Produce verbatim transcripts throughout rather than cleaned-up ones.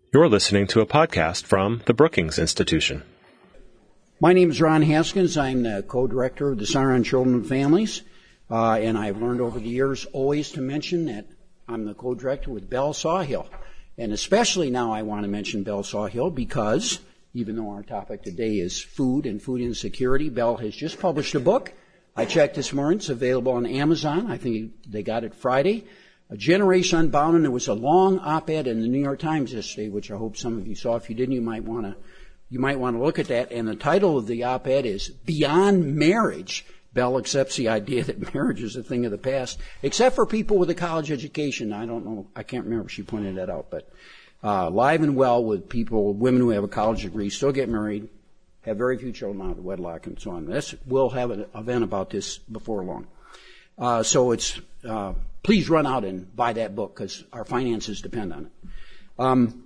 You're listening to a podcast from the Brookings Institution. My name is Ron Haskins. I'm the co-director of the Center on Children and Families, uh, and I've learned over the years always to mention that I'm the co-director with Bell Sawhill. And especially now I want to mention Bell Sawhill because even though our topic today is food and food insecurity, Bell has just published a book. I checked this morning. It's available on Amazon. I think they got it Friday. A Generation Unbound, and there was a long op-ed in the New York Times yesterday, which I hope some of you saw. If you didn't, you might want to you might want to look at that. And the title of the op-ed is Beyond Marriage. Bell accepts the idea that marriage is a thing of the past, except for people with a college education. I don't know. I can't remember if she pointed that out, but uh, live and well with people, women who have a college degree, still get married, have very few children out of wedlock, and so on. This, we'll have an event about this before long. Uh, so it's uh, please run out and buy that book because our finances depend on it. Um,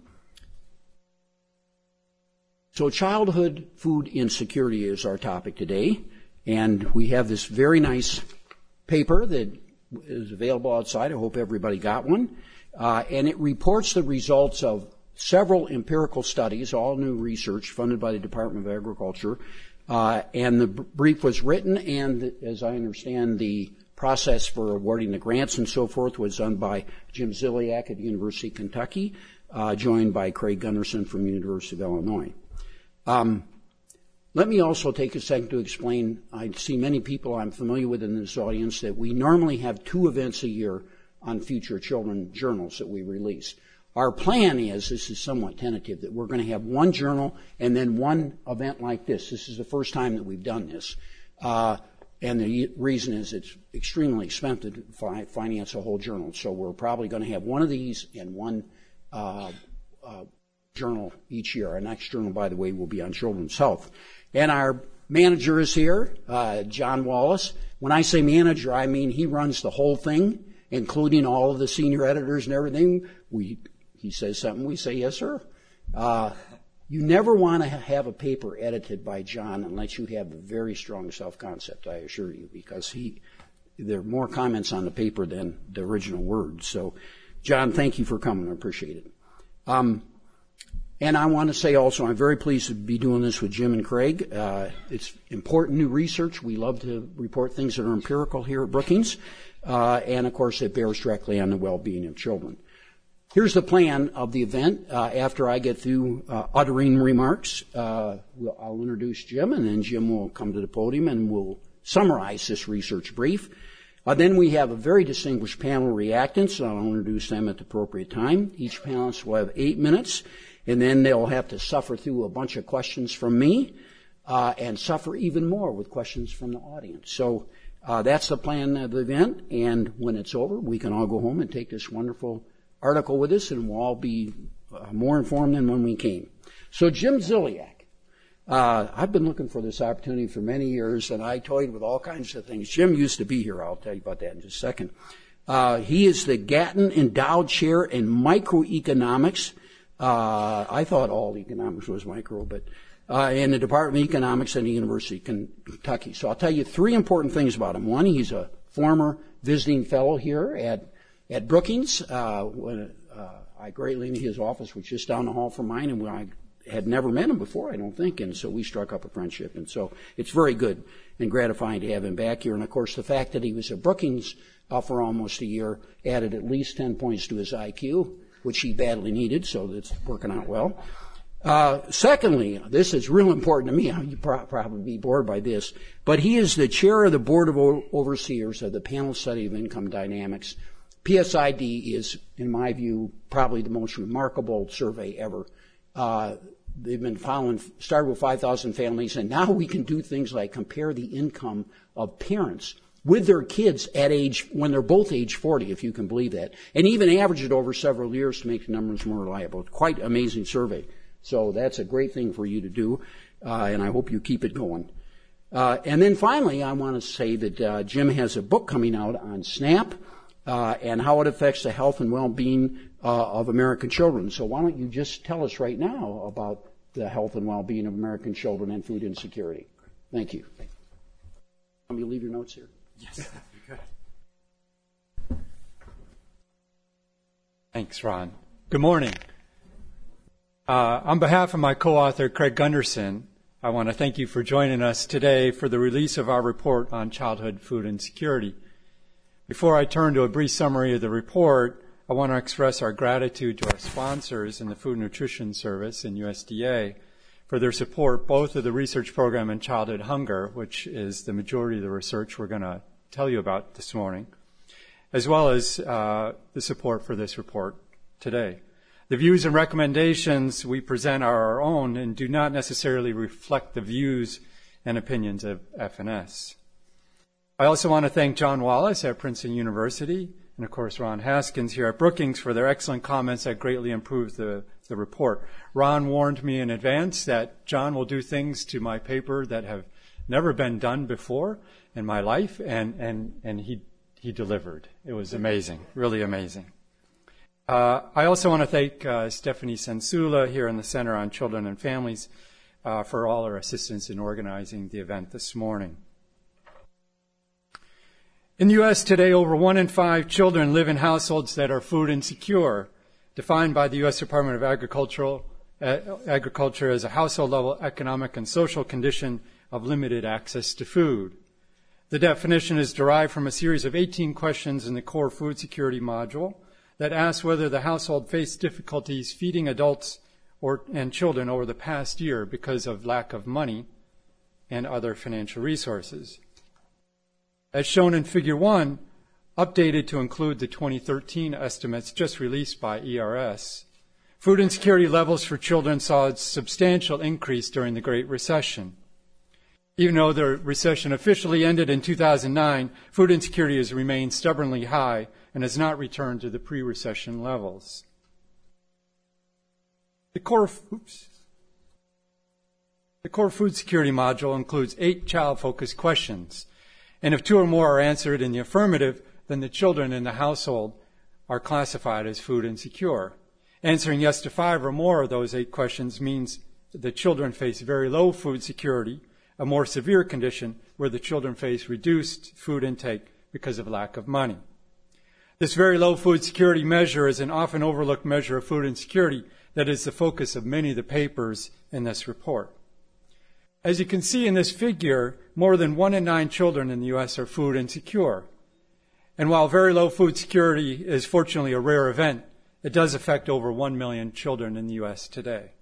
so childhood food insecurity is our topic today, and we have this very nice paper that is available outside. I hope everybody got one, uh, and it reports the results of several empirical studies, all new research funded by the Department of Agriculture, uh, and the brief was written, and as I understand, the process for awarding the grants and so forth was done by Jim Ziliak at the University of Kentucky, uh, joined by Craig Gunderson from the University of Illinois. Um, let me also take a second to explain, I see many people I'm familiar with in this audience, that we normally have two events a year on Future Children journals that we release. Our plan is, this is somewhat tentative, that we're going to have one journal and then one event like this. This is the first time that we've done this. Uh, And the reason is it's extremely expensive to fi- finance a whole journal. So we're probably going to have one of these and one uh, uh, journal each year. Our next journal, by the way, will be on children's health. And our manager is here, uh, John Wallace. When I say manager, I mean he runs the whole thing, including all of the senior editors and everything. We, he says something, we say, yes, sir. Uh, You never want to have a paper edited by John unless you have a very strong self-concept, I assure you, because he, there are more comments on the paper than the original words. So, John, thank you for coming. I appreciate it. Um, and I want to say also, I'm very pleased to be doing this with Jim and Craig. Uh, it's important new research. We love to report things that are empirical here at Brookings. Uh, and, of course, it bears directly on the well-being of children. Here's the plan of the event. Uh, after I get through uh, uttering remarks, uh, we'll, I'll introduce Jim, and then Jim will come to the podium and we'll summarize this research brief. Uh, then we have a very distinguished panel of reactants, and I'll introduce them at the appropriate time. Each panelist will have eight minutes, and then they'll have to suffer through a bunch of questions from me uh, and suffer even more with questions from the audience. So uh, that's the plan of the event, and when it's over, we can all go home and take this wonderful article with us, and we'll all be uh, more informed than when we came. So Jim Ziliak, uh, I've been looking for this opportunity for many years, and I toyed with all kinds of things. Jim used to be here. I'll tell you about that in just a second. Uh, he is the Gatton Endowed Chair in Microeconomics. Uh, I thought all economics was micro, but uh, in the Department of Economics at the University of Kentucky. So I'll tell you three important things about him. One, he's a former visiting fellow here at At Brookings, uh, when, uh, I greatly knew his office was just down the hall from mine, and I had never met him before, I don't think, and so we struck up a friendship. And so it's very good and gratifying to have him back here. And, of course, the fact that he was at Brookings uh, for almost a year added at least ten points to his I Q, which he badly needed, so that's working out well. Uh, secondly, this is real important to me. You'll pro- probably be bored by this, but he is the chair of the Board of o- Overseers of the Panel Study of Income Dynamics. P S I D is, in my view, probably the most remarkable survey ever. Uh, they've been following, started with five thousand families, and now we can do things like compare the income of parents with their kids at age, when they're both age forty, if you can believe that, and even average it over several years to make the numbers more reliable. Quite amazing survey. So that's a great thing for you to do, uh, and I hope you keep it going. Uh, and then finally, I want to say that uh, Jim has a book coming out on SNAP, Uh, and how it affects the health and well-being uh, of American children. So why don't you just tell us right now about the health and well-being of American children and food insecurity. Thank you. Let me leave your notes here. Yes, that'd be good. Thanks, Ron. Good morning. Uh, on behalf of my co-author, Craig Gunderson, I want to thank you for joining us today for the release of our report on childhood food insecurity. Before I turn to a brief summary of the report, I want to express our gratitude to our sponsors in the Food and Nutrition Service and U S D A for their support both of the research program in childhood hunger, which is the majority of the research we're going to tell you about this morning, as well as uh, the support for this report today. The views and recommendations we present are our own and do not necessarily reflect the views and opinions of F N S. I also want to thank John Wallace at Princeton University and, of course, Ron Haskins here at Brookings for their excellent comments that greatly improved the, the report. Ron warned me in advance that John will do things to my paper that have never been done before in my life, and, and, and he, he delivered. It was amazing, really amazing. Uh, I also want to thank uh, Stephanie Sensula here in the Center on Children and Families uh, for all her assistance in organizing the event this morning. In the U S today, over one in five children live in households that are food insecure, defined by the U S Department of Agricultural, uh, Agriculture as a household-level economic and social condition of limited access to food. The definition is derived from a series of eighteen questions in the core food security module that asks whether the household faced difficulties feeding adults or, and children over the past year because of lack of money and other financial resources. As shown in Figure one, updated to include the twenty thirteen estimates just released by E R S, food insecurity levels for children saw a substantial increase during the Great Recession. Even though the recession officially ended in two thousand nine, food insecurity has remained stubbornly high and has not returned to the pre-recession levels. The core, oops, the core food security module includes eight child-focused questions. And if two or more are answered in the affirmative, then the children in the household are classified as food insecure. Answering yes to five or more of those eight questions means the children face very low food security, a more severe condition where the children face reduced food intake because of lack of money. This very low food security measure is an often overlooked measure of food insecurity that is the focus of many of the papers in this report. As you can see in this figure, more than one in nine children in the U S are food insecure. And while very low food security is fortunately a rare event, it does affect over one million children in the U S today.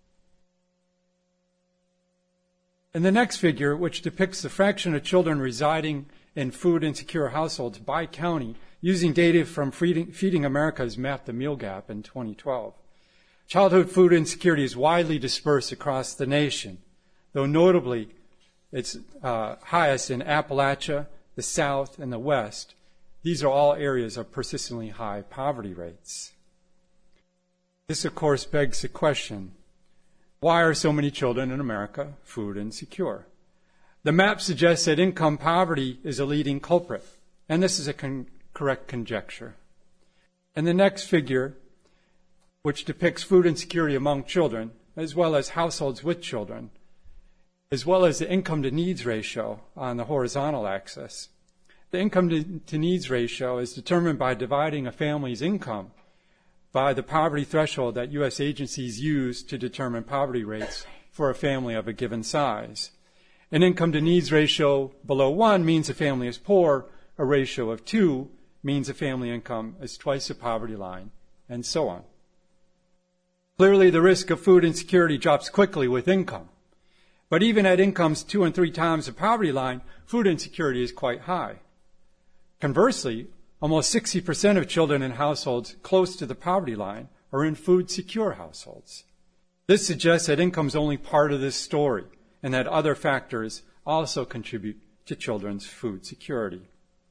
In the next figure, which depicts the fraction of children residing in food insecure households by county, using data from Feeding, Feeding America's Map the Meal Gap in twenty twelve, childhood food insecurity is widely dispersed across the nation, though notably it's uh, highest in Appalachia, the South, and the West. These are all areas of persistently high poverty rates. This, of course, begs the question, why are so many children in America food insecure? The map suggests that income poverty is a leading culprit, and this is a con- correct conjecture. And the next figure, which depicts food insecurity among children, as well as households with children, as well as the income to needs ratio on the horizontal axis. The income to, to needs ratio is determined by dividing a family's income by the poverty threshold that U S agencies use to determine poverty rates for a family of a given size. An income to needs ratio below one means a family is poor, a ratio of two means a family income is twice the poverty line, and so on. Clearly, the risk of food insecurity drops quickly with income. But even at incomes two and three times the poverty line, food insecurity is quite high. Conversely, almost sixty percent of children in households close to the poverty line are in food-secure households. This suggests that income is only part of this story and that other factors also contribute to children's food security.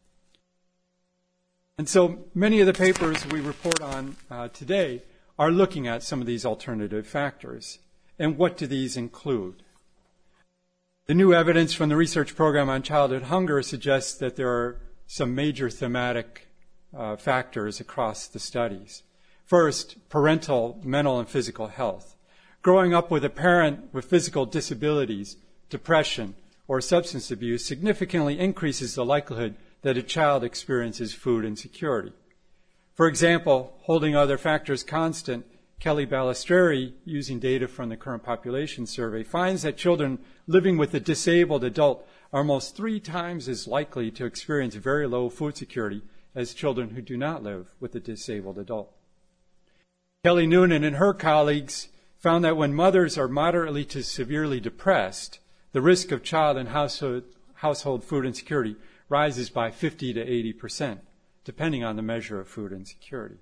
And so many of the papers we report on uh, today are looking at some of these alternative factors. And what do these include? The new evidence from the research program on childhood hunger suggests that there are some major thematic uh, factors across the studies. First, parental mental and physical health. Growing up with a parent with physical disabilities, depression, or substance abuse significantly increases the likelihood that a child experiences food insecurity. For example, holding other factors constant, Kelly Balistreri, using data from the Current Population Survey, finds that children living with a disabled adult are almost three times as likely to experience very low food security as children who do not live with a disabled adult. Kelly Noonan and her colleagues found that when mothers are moderately to severely depressed, the risk of child and household, household food insecurity rises by fifty to eighty percent, depending on the measure of food insecurity.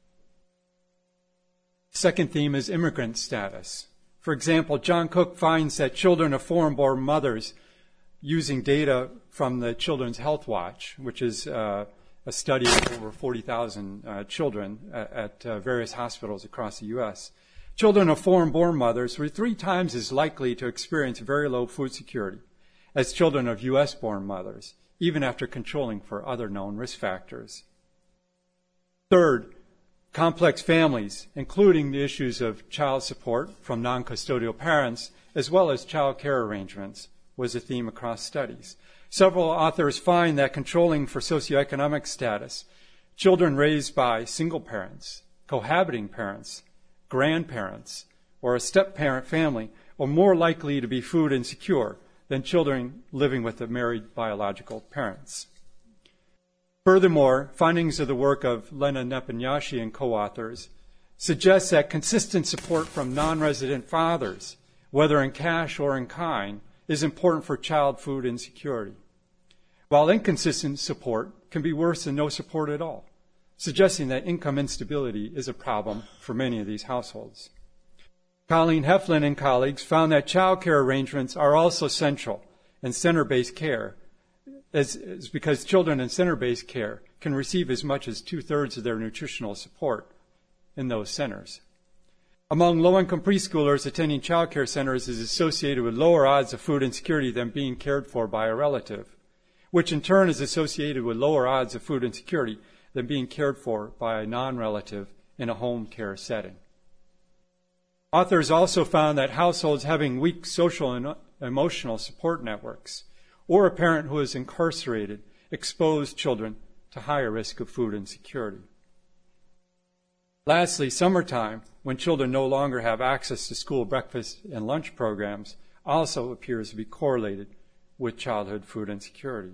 Second theme is immigrant status. For example, John Cook finds that children of foreign-born mothers, using data from the Children's Health Watch, which is uh, a study of over forty thousand uh, children at, at uh, various hospitals across the U S, children of foreign-born mothers were three times as likely to experience very low food security as children of U S-born mothers, even after controlling for other known risk factors. Third, complex families, including the issues of child support from non-custodial parents, as well as child care arrangements, was a theme across studies. Several authors find that controlling for socioeconomic status, children raised by single parents, cohabiting parents, grandparents, or a step-parent family are more likely to be food insecure than children living with their married biological parents. Furthermore, findings of the work of Lena Nepomniachtchi and co-authors suggest that consistent support from non-resident fathers, whether in cash or in kind, is important for child food insecurity, while inconsistent support can be worse than no support at all, suggesting that income instability is a problem for many of these households. Colleen Heflin and colleagues found that child care arrangements are also central in center-based care, as, as because children in center-based care can receive as much as two-thirds of their nutritional support in those centers. Among low-income preschoolers, attending child care centers is associated with lower odds of food insecurity than being cared for by a relative, which in turn is associated with lower odds of food insecurity than being cared for by a non-relative in a home care setting. Authors also found that households having weak social and emotional support networks, or a parent who is incarcerated, expose children to higher risk of food insecurity. Lastly, summertime, when children no longer have access to school breakfast and lunch programs, also appears to be correlated with childhood food insecurity.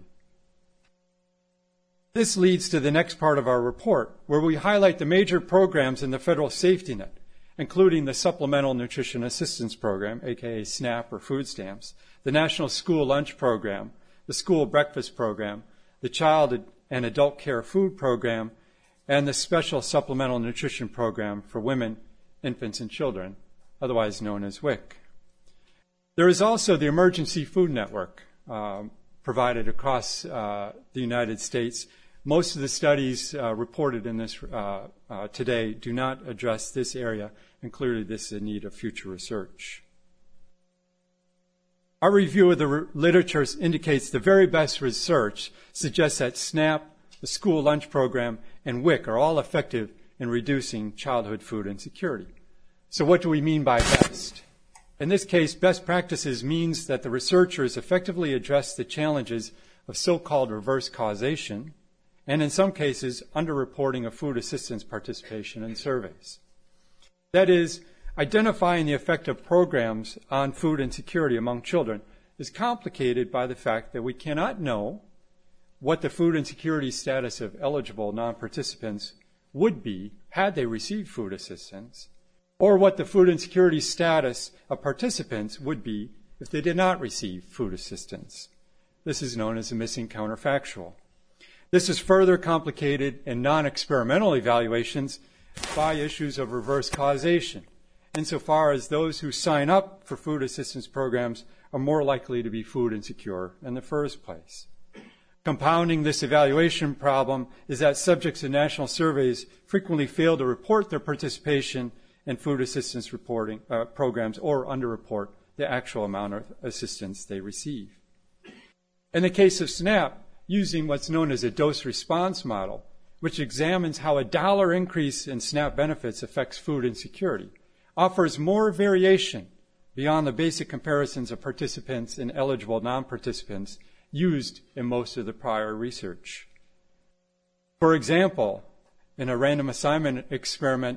This leads to the next part of our report, where we highlight the major programs in the federal safety net, including the Supplemental Nutrition Assistance Program, aka SNAP or food stamps, the National School Lunch Program, the School Breakfast Program, the Child and Adult Care Food Program, and the Special Supplemental Nutrition Program for Women, Infants, and Children, otherwise known as W I C. There is also the Emergency Food Network um, provided across uh, the United States. Most of the studies uh, reported in this uh, uh, today do not address this area, and clearly this is in need of future research. Our review of the re- literature indicates the very best research suggests that SNAP, the school lunch program, and W I C are all effective in reducing childhood food insecurity. So what do we mean by best? In this case, best practices means that the researchers effectively address the challenges of so-called reverse causation, and in some cases, underreporting of food assistance participation in surveys. That is, identifying the effect of programs on food insecurity among children is complicated by the fact that we cannot know what the food insecurity status of eligible non-participants would be had they received food assistance, or what the food insecurity status of participants would be if they did not receive food assistance. This is known as a missing counterfactual. This is further complicated in non-experimental evaluations by issues of reverse causation, insofar as those who sign up for food assistance programs are more likely to be food insecure in the first place. Compounding this evaluation problem is that subjects in national surveys frequently fail to report their participation in food assistance reporting uh, programs or underreport the actual amount of assistance they receive. In the case of SNAP, using what's known as a dose-response model, which examines how a dollar increase in SNAP benefits affects food insecurity, offers more variation beyond the basic comparisons of participants and eligible non-participants used in most of the prior research. For example, in a random assignment experiment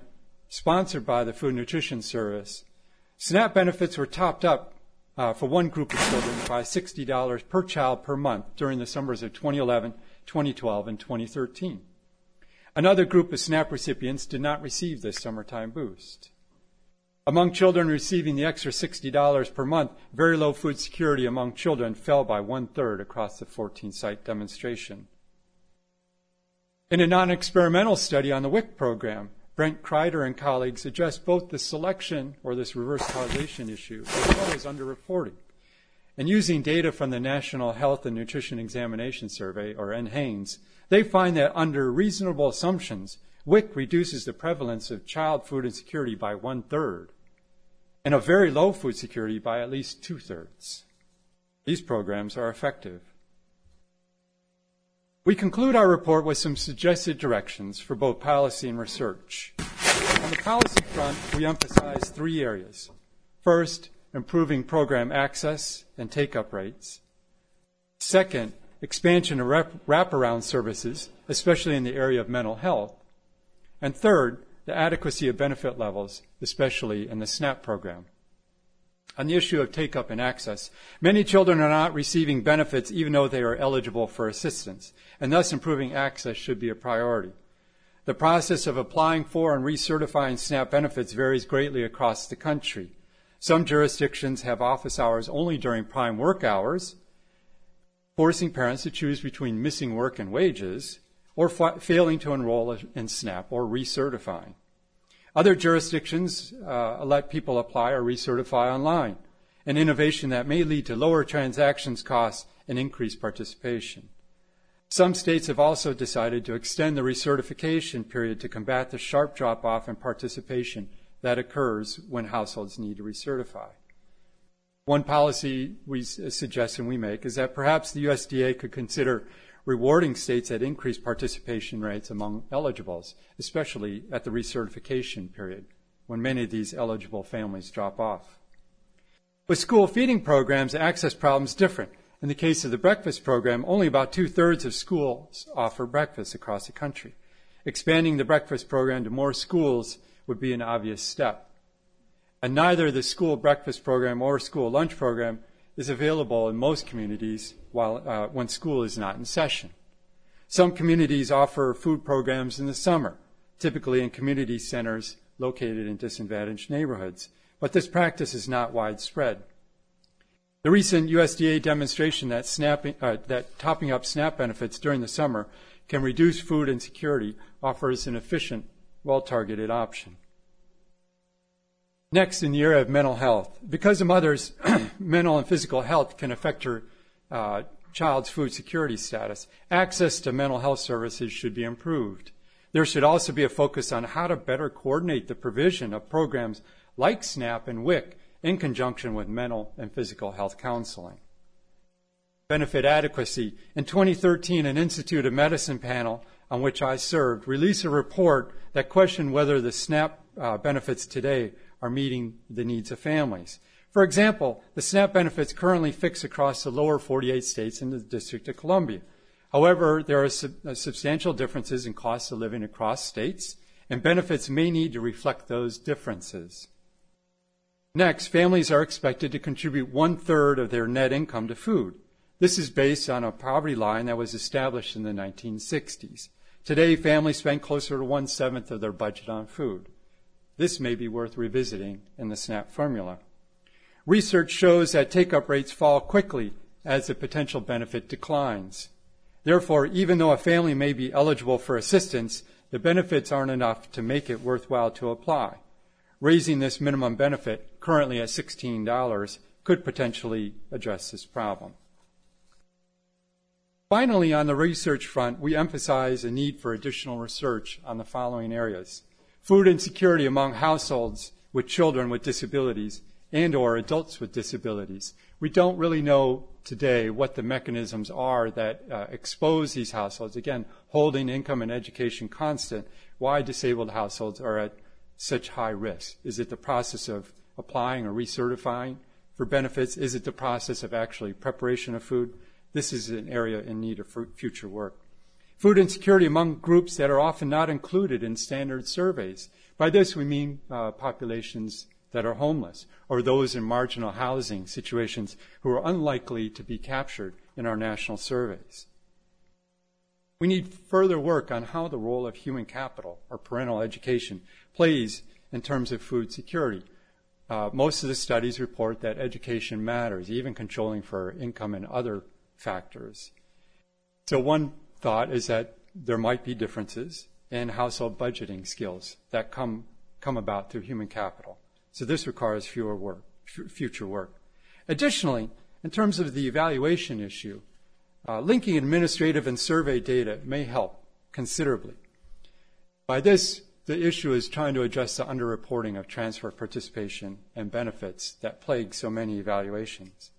sponsored by the Food Nutrition Service, SNAP benefits were topped up uh, for one group of children by sixty dollars per child per month during the summers of twenty eleven, twenty twelve, and twenty thirteen. Another group of SNAP recipients did not receive this summertime boost. Among children receiving the extra sixty dollars per month, very low food security among children fell by one-third across the fourteen-site demonstration. In a non-experimental study on the W I C program, Brent Kreider and colleagues addressed both the selection, or this reverse causation issue, as well as underreporting. And using data from the National Health and Nutrition Examination Survey, or N HANES, they find that under reasonable assumptions, W I C reduces the prevalence of child food insecurity by one-third, and of very low food security by at least two-thirds. These programs are effective. We conclude our report with some suggested directions for both policy and research. On the policy front, we emphasize three areas. First, improving program access and take-up rates. Second, expansion of wrap- wraparound services, especially in the area of mental health. And third, the adequacy of benefit levels, especially in the SNAP program. On the issue of take-up and access, many children are not receiving benefits even though they are eligible for assistance, and thus improving access should be a priority. The process of applying for and recertifying SNAP benefits varies greatly across the country. Some jurisdictions have office hours only during prime work hours, forcing parents to choose between missing work and wages, or fa- failing to enroll in SNAP or recertifying. Other jurisdictions uh, let people apply or recertify online, an innovation that may lead to lower transactions costs and increased participation. Some states have also decided to extend the recertification period to combat the sharp drop-off in participation that occurs when households need to recertify. One policy we, a suggestion we make is that perhaps the U S D A could consider rewarding states that increase participation rates among eligibles, especially at the recertification period, when many of these eligible families drop off. With school feeding programs, access problems different. In the case of the breakfast program, only about two-thirds of schools offer breakfast across the country. Expanding the breakfast program to more schools would be an obvious step. And neither the school breakfast program or school lunch program is available in most communities while, uh, when school is not in session. Some communities offer food programs in the summer, typically in community centers located in disadvantaged neighborhoods, but this practice is not widespread. The recent U S D A demonstration that, snapping, uh, that topping up SNAP benefits during the summer can reduce food insecurity offers an efficient, well-targeted option. Next, in the area of mental health, because a mother's mental and physical health can affect her uh, child's food security status, access to mental health services should be improved. There should also be a focus on how to better coordinate the provision of programs like SNAP and W I C in conjunction with mental and physical health counseling. Benefit adequacy. In twenty thirteen, an Institute of Medicine panel on which I served released a report that questioned whether the SNAP uh, benefits today are meeting the needs of families. For example, the SNAP benefits currently fix across the lower forty-eight states and the District of Columbia. However, there are sub- uh, substantial differences in costs of living across states, and benefits may need to reflect those differences. Next, families are expected to contribute one-third of their net income to food. This is based on a poverty line that was established in the nineteen sixties. Today, families spend closer to one-seventh of their budget on food. This may be worth revisiting in the SNAP formula. Research shows that take-up rates fall quickly as the potential benefit declines. Therefore, even though a family may be eligible for assistance, the benefits aren't enough to make it worthwhile to apply. Raising this minimum benefit, currently at sixteen dollars, could potentially address this problem. Finally, on the research front, we emphasize a need for additional research on the following areas: food insecurity among households with children with disabilities and or adults with disabilities. We don't really know today what the mechanisms are that uh, expose these households, again, holding income and education constant, why disabled households are at such high risk. Is it the process of applying or recertifying for benefits? Is it the process of actually preparation of food? This is an area in need of future work. Food insecurity among groups that are often not included in standard surveys, By this, we mean uh, populations that are homeless or those in marginal housing situations who are unlikely to be captured in our national surveys. We need further work on how the role of human capital or parental education plays in terms of food security. Uh, most of the studies report that education matters, even controlling for income and other factors. So one thought is that there might be differences in household budgeting skills that come, come about through human capital. So this requires fewer work, f- future work. Additionally, in terms of the evaluation issue, uh, linking administrative and survey data may help considerably. By this, the issue is trying to address the underreporting of transfer participation and benefits that plague so many evaluations.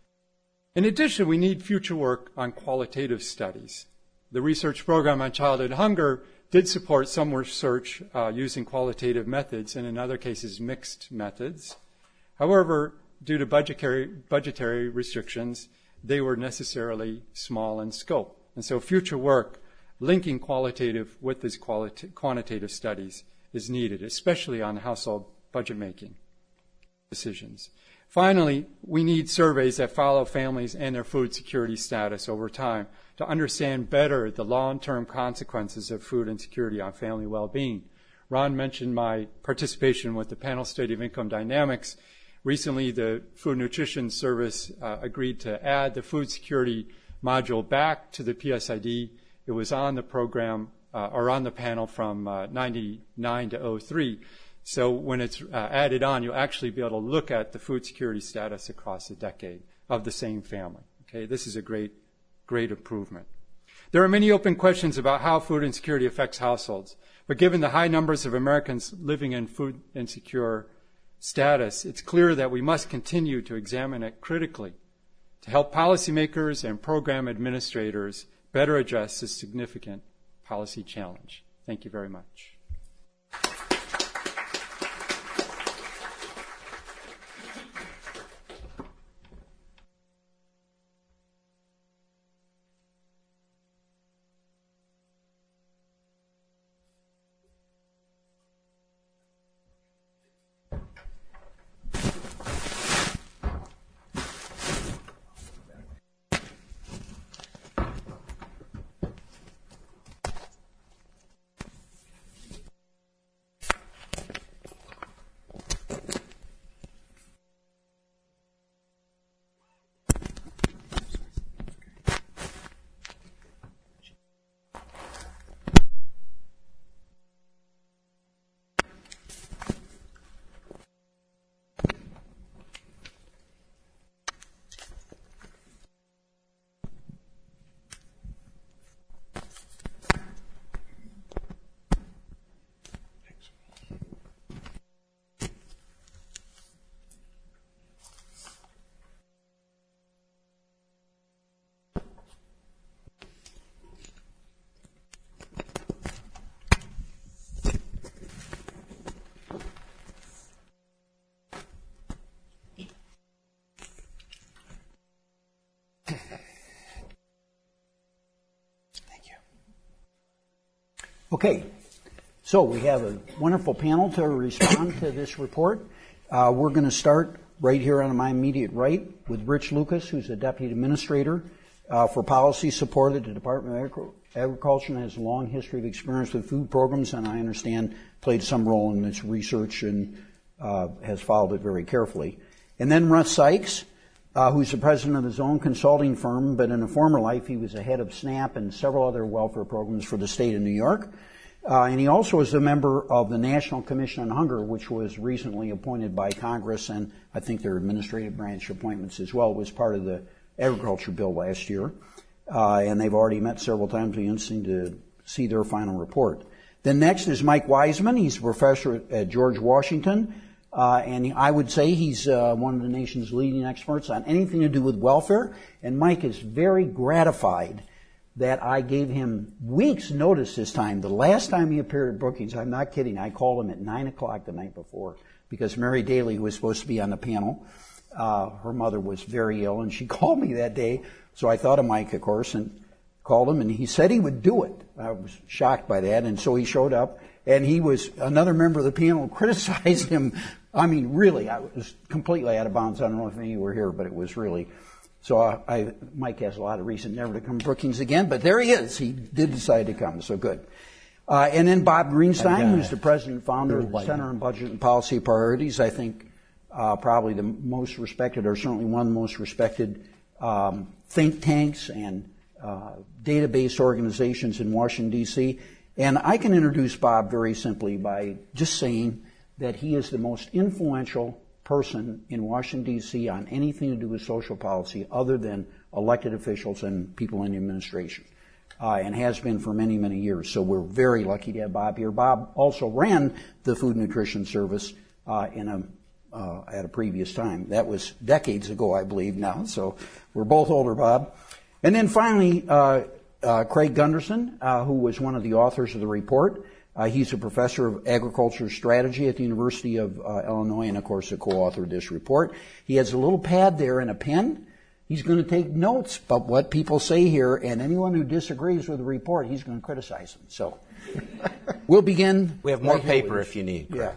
In addition, we need future work on qualitative studies. The research program on childhood hunger did support some research uh, using qualitative methods and in other cases mixed methods. However, due to budgetary, budgetary restrictions, they were necessarily small in scope. And so future work linking qualitative with these qualita- quantitative studies is needed, especially on household budget making decisions. Finally, we need surveys that follow families and their food security status over time to understand better the long-term consequences of food insecurity on family well-being. Ron mentioned my participation with the panel study of income dynamics. Recently, the Food Nutrition Service uh, agreed to add the food security module back to the P S I D. It was on the program, uh, or on the panel from uh, ninety-nine to oh three. So when it's uh, added on, you'll actually be able to look at the food security status across a decade of the same family. Okay, this is a great, great improvement. There are many open questions about how food insecurity affects households, but given the high numbers of Americans living in food insecure status, it's clear that we must continue to examine it critically to help policymakers and program administrators better address this significant policy challenge. Thank you very much. Okay, so we have a wonderful panel to respond to this report. Uh, we're going to start right here on my immediate right with Rich Lucas, who's a Deputy Administrator uh, for Policy Support at the Department of Agri- Agriculture and has a long history of experience with food programs, and I understand played some role in this research and uh, has followed it very carefully. And then Russ Sykes, uh, who's the president of his own consulting firm, but in a former life he was the head of SNAP and several other welfare programs for the state of New York. Uh, and he also is a member of the National Commission on Hunger, which was recently appointed by Congress, and I think their administrative branch appointments as well was part of the agriculture bill last year. Uh, and they've already met several times. It'll be interesting to see their final report. Then next is Mike Wiseman. He's a professor at, at George Washington. Uh, and he, I would say he's uh, one of the nation's leading experts on anything to do with welfare. And Mike is very gratified that I gave him weeks' notice this time. The last time he appeared at Brookings, I'm not kidding, I called him at nine o'clock the night before because Mary Daly, who was supposed to be on the panel, uh, her mother was very ill, and she called me that day. So I thought of Mike, of course, and called him, and he said he would do it. I was shocked by that, and so he showed up, and he was, another member of the panel criticized him. I mean, really, I was completely out of bounds. I don't know if any of you were here, but it was really, so I, I Mike has a lot of reason never to come to Brookings again, but there he is. He did decide to come, so good. Uh, and then Bob Greenstein, and, uh, who's the president and founder of the Center on Budget and Policy Priorities, I think uh, probably the most respected, or certainly one of the most respected um, think tanks and uh, database organizations in Washington, D C And I can introduce Bob very simply by just saying that he is the most influential person in Washington, D C on anything to do with social policy other than elected officials and people in the administration. Uh, and has been for many, many years. So we're very lucky to have Bob here. Bob also ran the Food and Nutrition Service uh, in a uh, at a previous time. That was decades ago, I believe, now. So we're both older, Bob. And then finally, uh, uh, Craig Gunderson, uh, who was one of the authors of the report. Uh, he's a professor of agriculture strategy at the University of uh, Illinois, and of course, a co-author of this report. He has a little pad there and a pen. He's going to take notes about what people say here, and anyone who disagrees with the report, he's going to criticize them. So we'll begin. We have more right paper if you need. Yeah.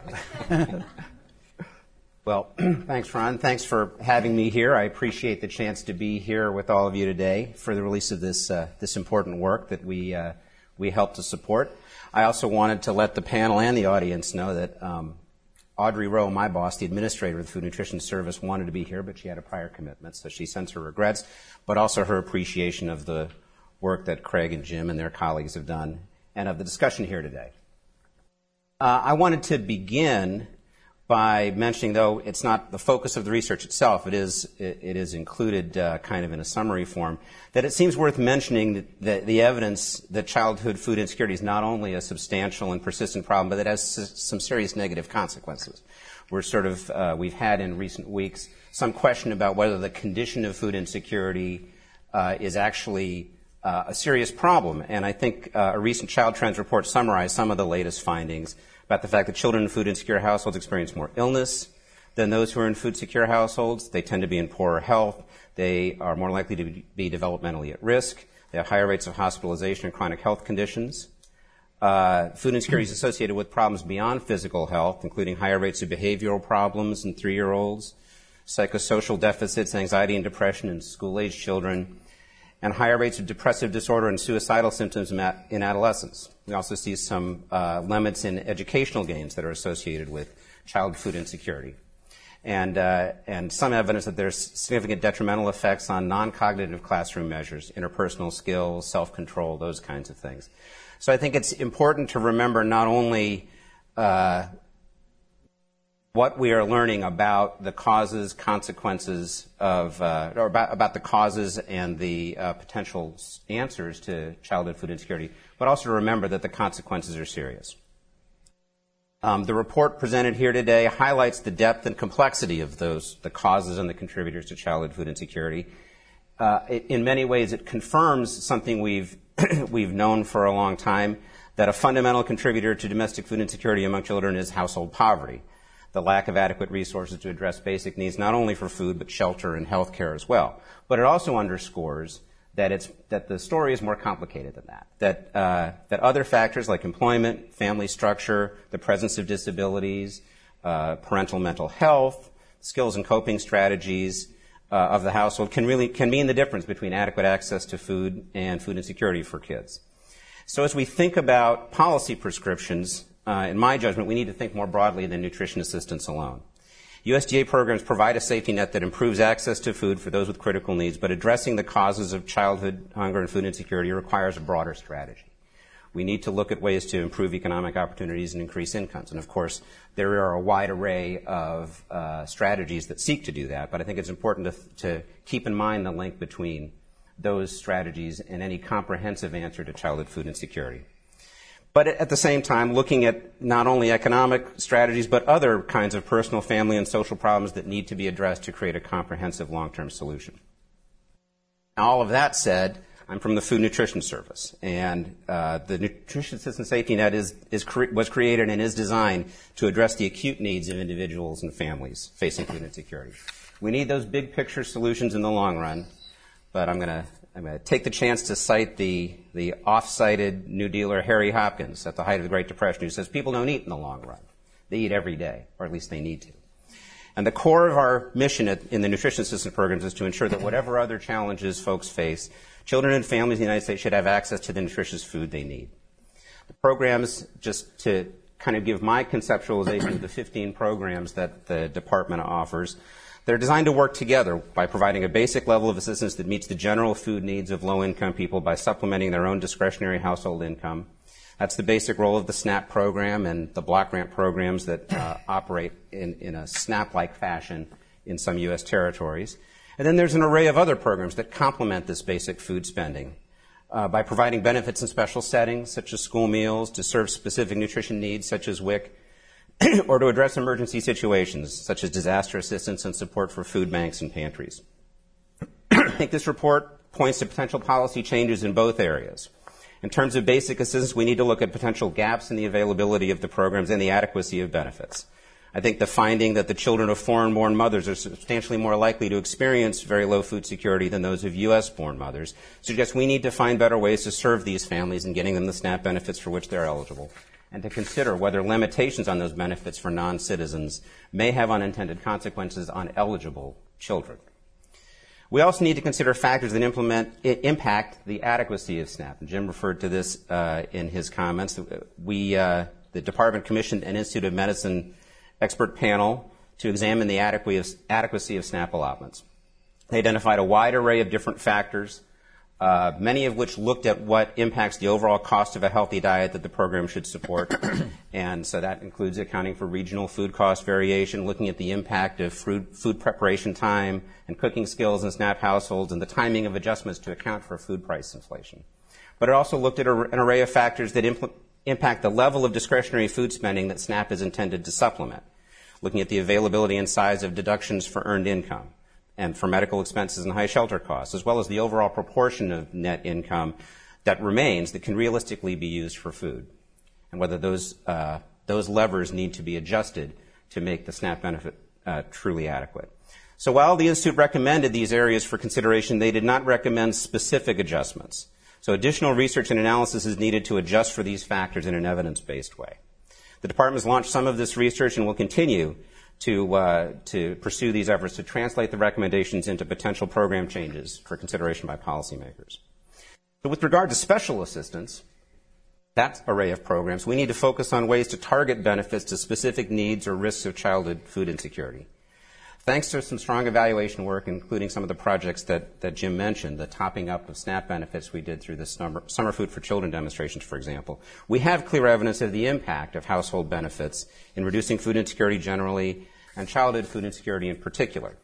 Well, thanks, Ron. Thanks for having me here. I appreciate the chance to be here with all of you today for the release of this uh, this important work that we uh, we help to support. I also wanted to let the panel and the audience know that um, Audrey Rowe, my boss, the administrator of the Food Nutrition Service, wanted to be here, but she had a prior commitment, so she sends her regrets, but also her appreciation of the work that Craig and Jim and their colleagues have done, and of the discussion here today. Uh, I wanted to begin by mentioning, though it's not the focus of the research itself, it is it, it is included uh, kind of in a summary form, that it seems worth mentioning that the, the evidence that childhood food insecurity is not only a substantial and persistent problem, but that it has s- some serious negative consequences. We're sort of, uh, we've had in recent weeks some question about whether the condition of food insecurity uh, is actually uh, a serious problem. And I think uh, a recent Child Trends report summarized some of the latest findings about the fact that children in food insecure households experience more illness than those who are in food secure households. They tend to be in poorer health. They are more likely to be developmentally at risk. They have higher rates of hospitalization and chronic health conditions. Uh, food insecurity is associated with problems beyond physical health, including higher rates of behavioral problems in three-year-olds, psychosocial deficits, anxiety and depression in school-age children, and higher rates of depressive disorder and suicidal symptoms in adolescents. We also see some uh, limits in educational gains that are associated with child food insecurity. And, uh, and some evidence that there's significant detrimental effects on non-cognitive classroom measures, interpersonal skills, self-control, those kinds of things. So I think it's important to remember not only uh, what we are learning about the causes, consequences of, uh, or about, about the causes and the uh, potential answers to childhood food insecurity, but also to remember that the consequences are serious. Um, the report presented here today highlights the depth and complexity of those, the causes and the contributors to childhood food insecurity. Uh, it, in many ways, it confirms something we've we've known for a long time, that a fundamental contributor to domestic food insecurity among children is household poverty, the lack of adequate resources to address basic needs not only for food but shelter and health care as well. But it also underscores that it's that the story is more complicated than that. That uh, that other factors like employment, family structure, the presence of disabilities, uh, parental mental health, skills and coping strategies uh, of the household can really can mean the difference between adequate access to food and food insecurity for kids. So as we think about policy prescriptions, uh, in my judgment, we need to think more broadly than nutrition assistance alone. U S D A programs provide a safety net that improves access to food for those with critical needs, but addressing the causes of childhood hunger and food insecurity requires a broader strategy. We need to look at ways to improve economic opportunities and increase incomes. And of course, there are a wide array of uh, strategies that seek to do that, but I think it's important to, to keep in mind the link between those strategies and any comprehensive answer to childhood food insecurity. But at the same time, looking at not only economic strategies, but other kinds of personal, family, and social problems that need to be addressed to create a comprehensive long-term solution. Now, all of that said, I'm from the Food Nutrition Service, and uh, the Nutrition Assistance Safety Net is, is cre- was created and is designed to address the acute needs of individuals and families facing food insecurity. We need those big picture solutions in the long run, but I'm going to I'm going to take the chance to cite the, the off-cited New Dealer Harry Hopkins at the height of the Great Depression, who says people don't eat in the long run. They eat every day, or at least they need to. And the core of our mission at, in the nutrition assistance programs is to ensure that whatever other challenges folks face, children and families in the United States should have access to the nutritious food they need. The programs, just to kind of give my conceptualization of the fifteen programs that the department offers, they're designed to work together by providing a basic level of assistance that meets the general food needs of low-income people by supplementing their own discretionary household income. That's the basic role of the SNAP program and the block grant programs that uh, operate in, in a SNAP-like fashion in some U S territories. And then there's an array of other programs that complement this basic food spending uh, by providing benefits in special settings, such as school meals, to serve specific nutrition needs, such as W I C, or to address emergency situations, such as disaster assistance and support for food banks and pantries. I think this report points to potential policy changes in both areas. In terms of basic assistance, we need to look at potential gaps in the availability of the programs and the adequacy of benefits. I think the finding that the children of foreign-born mothers are substantially more likely to experience very low food security than those of U S-born mothers suggests we need to find better ways to serve these families in getting them the SNAP benefits for which they're eligible, and to consider whether limitations on those benefits for non-citizens may have unintended consequences on eligible children. We also need to consider factors that implement, impact the adequacy of SNAP. And Jim referred to this uh, in his comments. We, uh, the Department commissioned an Institute of Medicine expert panel to examine the adequacy of SNAP allotments. They identified a wide array of different factors, uh, many of which looked at what impacts the overall cost of a healthy diet that the program should support. And so that includes accounting for regional food cost variation, looking at the impact of food, food preparation time and cooking skills in SNAP households, and the timing of adjustments to account for food price inflation. But it also looked at a, an array of factors that impl- impact the level of discretionary food spending that SNAP is intended to supplement, looking at the availability and size of deductions for earned income and for medical expenses and high shelter costs, as well as the overall proportion of net income that remains that can realistically be used for food, and whether those, uh, those levers need to be adjusted to make the SNAP benefit uh, truly adequate. So while the Institute recommended these areas for consideration, they did not recommend specific adjustments. So additional research and analysis is needed to adjust for these factors in an evidence-based way. The department has launched some of this research and will continue to, uh, to pursue these efforts to translate the recommendations into potential program changes for consideration by policymakers. So with regard to special assistance, that array of programs, we need to focus on ways to target benefits to specific needs or risks of childhood food insecurity. Thanks to some strong evaluation work, including some of the projects that, that Jim mentioned, the topping up of SNAP benefits we did through the summer, summer Food for Children demonstrations, for example, we have clear evidence of the impact of household benefits in reducing food insecurity generally and childhood food insecurity in particular.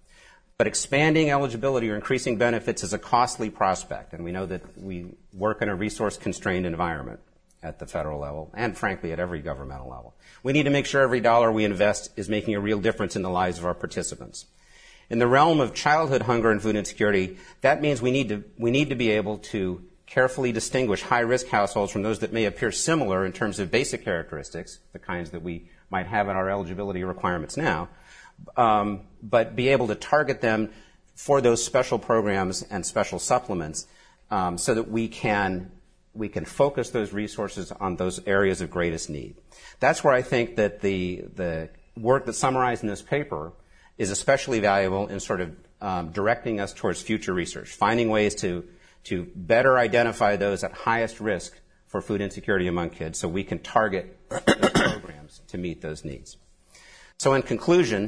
But expanding eligibility or increasing benefits is a costly prospect, and we know that we work in a resource-constrained environment at the federal level and, frankly, at every governmental level. We need to make sure every dollar we invest is making a real difference in the lives of our participants. In the realm of childhood hunger and food insecurity, that means we need to, we need to be able to carefully distinguish high-risk households from those that may appear similar in terms of basic characteristics, the kinds that we might have in our eligibility requirements now, um, but be able to target them for those special programs and special supplements um, so that we can we can focus those resources on those areas of greatest need. That's where I think that the the work that's summarized in this paper is especially valuable in sort of um, directing us towards future research, finding ways to to better identify those at highest risk for food insecurity among kids so we can target those programs to meet those needs. So in conclusion,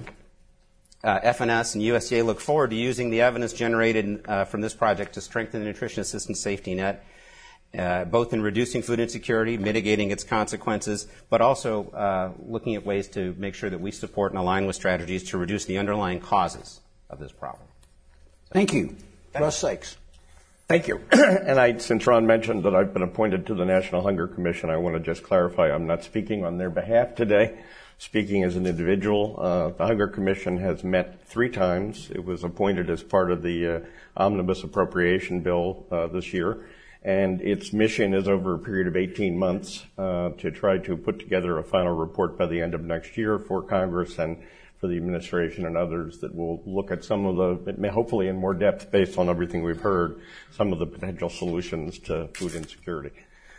uh, F N S and U S D A look forward to using the evidence generated uh, from this project to strengthen the nutrition assistance safety net, Uh, both in reducing food insecurity, mitigating its consequences, but also uh, looking at ways to make sure that we support and align with strategies to reduce the underlying causes of this problem. Thank you. Russ Sykes. Thank you. And I, since Ron mentioned that I've been appointed to the National Hunger Commission, I want to just clarify I'm not speaking on their behalf today, speaking as an individual. Uh, the Hunger Commission has met three times. It was appointed as part of the uh, omnibus appropriation bill uh, this year. And its mission is over a period of eighteen months uh, to try to put together a final report by the end of next year for Congress and for the administration and others that will look at some of the, hopefully in more depth based on everything we've heard, some of the potential solutions to food insecurity.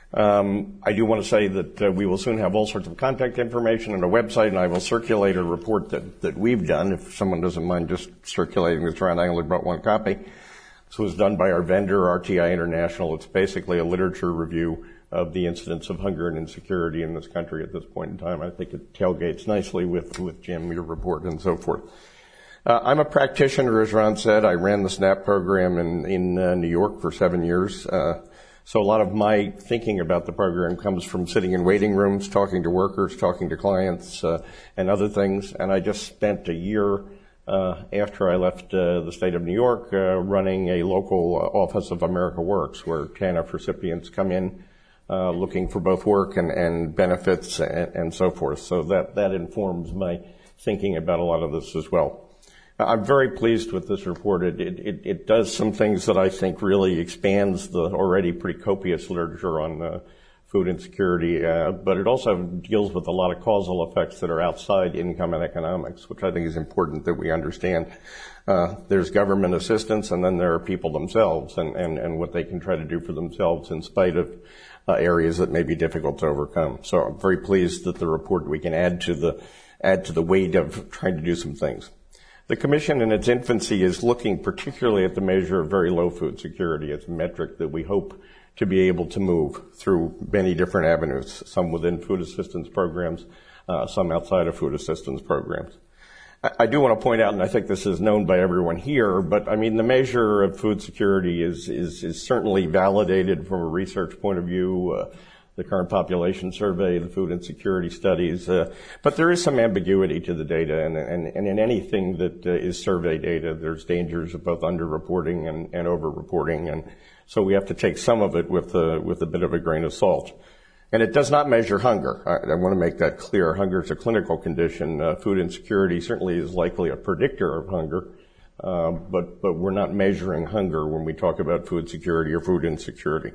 Um, I do want to say that uh, we will soon have all sorts of contact information on our website, and I will circulate a report that, that we've done, if someone doesn't mind just circulating this around. I only brought one copy. This was done by our vendor, R T I International. It's basically a literature review of the incidence of hunger and insecurity in this country at this point in time. I think it tailgates nicely with, with Jim, your report, and so forth. Uh, I'm a practitioner, as Ron said. I ran the SNAP program in, in uh, New York for seven years. Uh, so a lot of my thinking about the program comes from sitting in waiting rooms, talking to workers, talking to clients, uh, and other things. And I just spent a year Uh, after I left uh, the state of New York, uh, running a local uh, Office of America Works, where T A N F recipients come in uh, looking for both work and, and benefits and, and so forth. So that, that informs my thinking about a lot of this as well. I'm very pleased with this report. It, it, it does some things that I think really expands the already pretty copious literature on uh, food insecurity, uh, but it also deals with a lot of causal effects that are outside income and economics, which I think is important that we understand. Uh, there's government assistance, and then there are people themselves and, and, and what they can try to do for themselves in spite of uh, areas that may be difficult to overcome. So I'm very pleased that the report we can add to the add to the weight of trying to do some things. The Commission in its infancy is looking particularly at the measure of very low food security. It's a metric that we hope to be able to move through many different avenues, some within food assistance programs, uh, some outside of food assistance programs. I, I do want to point out, and I think this is known by everyone here, but I mean, the measure of food security is, is, is certainly validated from a research point of view, uh, the current population survey, the food insecurity studies, uh, but there is some ambiguity to the data, and, and, and in anything that uh, is survey data, there's dangers of both underreporting and, and overreporting, and so we have to take some of it with a, with a bit of a grain of salt. And it does not measure hunger. I, I want to make that clear. Hunger is a clinical condition. Uh, food insecurity certainly is likely a predictor of hunger, uh, but, but we're not measuring hunger when we talk about food security or food insecurity.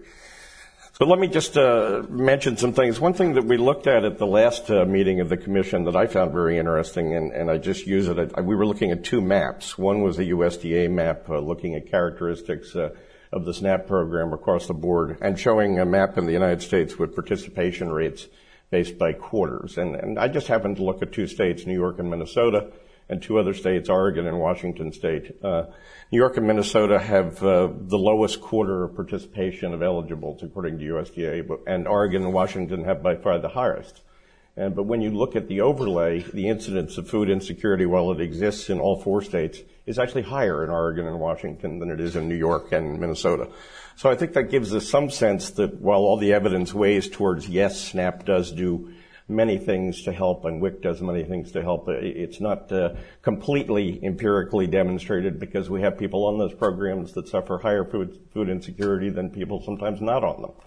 So let me just uh, mention some things. One thing that we looked at at the last uh, meeting of the Commission that I found very interesting, and, and I just use it, I, we were looking at two maps. One was a U S D A map uh, looking at characteristics uh, of the SNAP program across the board, and showing a map in the United States with participation rates based by quarters. And, and I just happened to look at two states, New York and Minnesota, and two other states, Oregon and Washington State. Uh, New York and Minnesota have uh, the lowest quarter of participation of eligibles, according to U S D A, but, and Oregon and Washington have by far the highest. And, but when you look at the overlay, the incidence of food insecurity, while it exists in all four states, is actually higher in Oregon and Washington than it is in New York and Minnesota. So I think that gives us some sense that while all the evidence weighs towards, yes, SNAP does do many things to help and W I C does many things to help, it's not uh, completely empirically demonstrated, because we have people on those programs that suffer higher food, food insecurity than people sometimes not on them.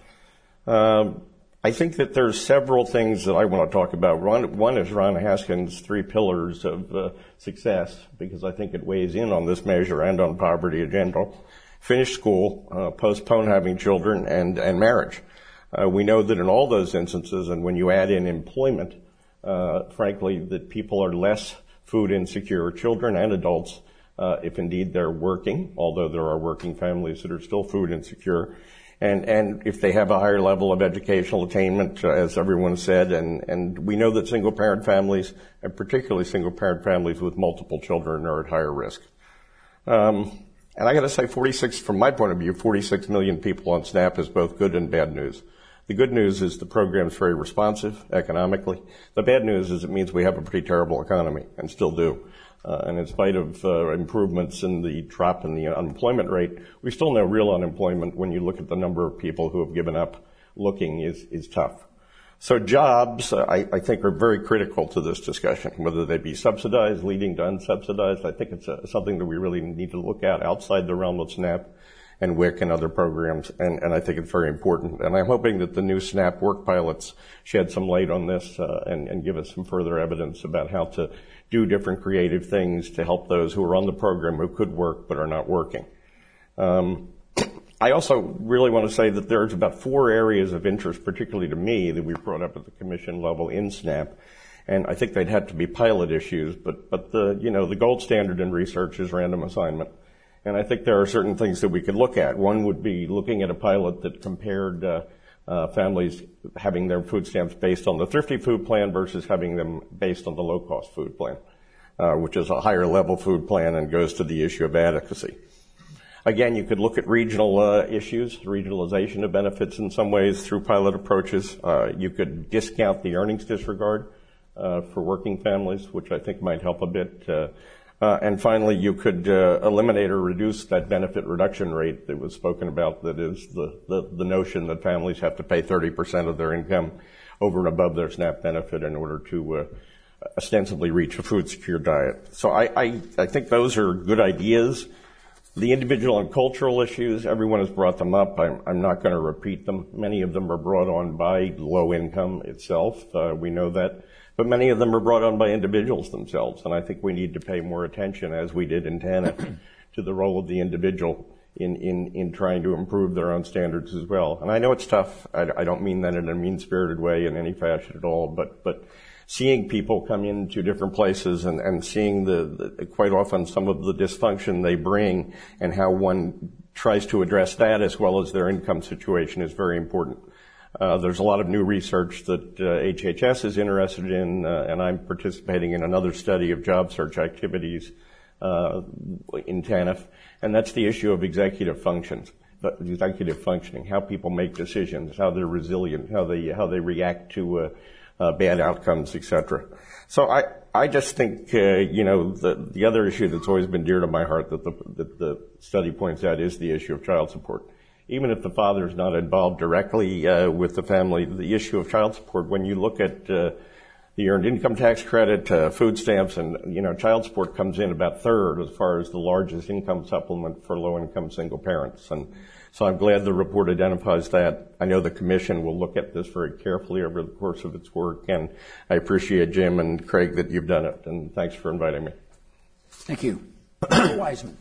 Um, I think that there's several things that I want to talk about. One, one is Ron Haskin's three pillars of uh, success, because I think it weighs in on this measure and on poverty in general. Finish school, uh, postpone having children, and, and marriage. Uh, we know that in all those instances, and when you add in employment, uh, frankly, that people are less food insecure, children and adults, uh, if indeed they're working, although there are working families that are still food insecure. And, and if they have a higher level of educational attainment, uh, as everyone said, and, and we know that single-parent families, and particularly single-parent families with multiple children, are at higher risk. Um, and I got to say, forty-six, from my point of view, forty-six million people on SNAP is both good and bad news. The good news is the program's very responsive economically. The bad news is it means we have a pretty terrible economy, and still do. Uh, and in spite of uh, improvements in the drop in the unemployment rate, we still know real unemployment, when you look at the number of people who have given up looking, is, is tough. So jobs, uh, I, I think, are very critical to this discussion, whether they be subsidized, leading to unsubsidized. I think it's a, something that we really need to look at outside the realm of SNAP and W I C and other programs, and, and I think it's very important. And I'm hoping that the new SNAP work pilots shed some light on this uh, and, and give us some further evidence about how to do different creative things to help those who are on the program who could work but are not working. Um, I also really want to say that there's about four areas of interest, particularly to me, that we brought up at the Commission level in SNAP. And I think they'd have to be pilot issues, but, but the, you know, the gold standard in research is random assignment. And I think there are certain things that we could look at. One would be looking at a pilot that compared uh, uh, families having their food stamps based on the Thrifty Food Plan versus having them based on the low-cost food plan, uh, which is a higher-level food plan and goes to the issue of adequacy. Again, you could look at regional uh, issues, regionalization of benefits in some ways through pilot approaches. Uh, you could discount the earnings disregard uh, for working families, which I think might help a bit. Uh, uh, and finally, you could uh, eliminate or reduce that benefit reduction rate that was spoken about, that is the, the, the notion that families have to pay thirty percent of their income over and above their SNAP benefit in order to uh, ostensibly reach a food-secure diet. So I, I, I think those are good ideas. The individual and cultural issues, everyone has brought them up. I'm, I'm not going to repeat them. Many of them are brought on by low income itself. Uh, we know that. But many of them are brought on by individuals themselves. And I think we need to pay more attention, as we did in TANF, to the role of the individual in, in, in trying to improve their own standards as well. And I know it's tough. I, I don't mean that in a mean-spirited way in any fashion at all. But, but seeing people come into different places and, and seeing the, the quite often some of the dysfunction they bring and how one tries to address that as well as their income situation is very important. Uh, there's a lot of new research that uh, H H S is interested in, uh, and I'm participating in another study of job search activities uh, in TANF, and that's the issue of executive functions, but executive functioning, how people make decisions, how they're resilient, how they how they react to uh, uh, bad outcomes, et cetera. So I I just think uh, you know the the other issue that's always been dear to my heart that the that the study points out is the issue of child support. Even if the father is not involved directly uh, with the family, the issue of child support, when you look at uh, the earned income tax credit, uh, food stamps, and, you know, child support comes in about third as far as the largest income supplement for low-income single parents. And so I'm glad the report identifies that. I know the commission will look at this very carefully over the course of its work, and I appreciate, Jim and Craig, that you've done it, and thanks for inviting me. Thank you. Mister Wiseman.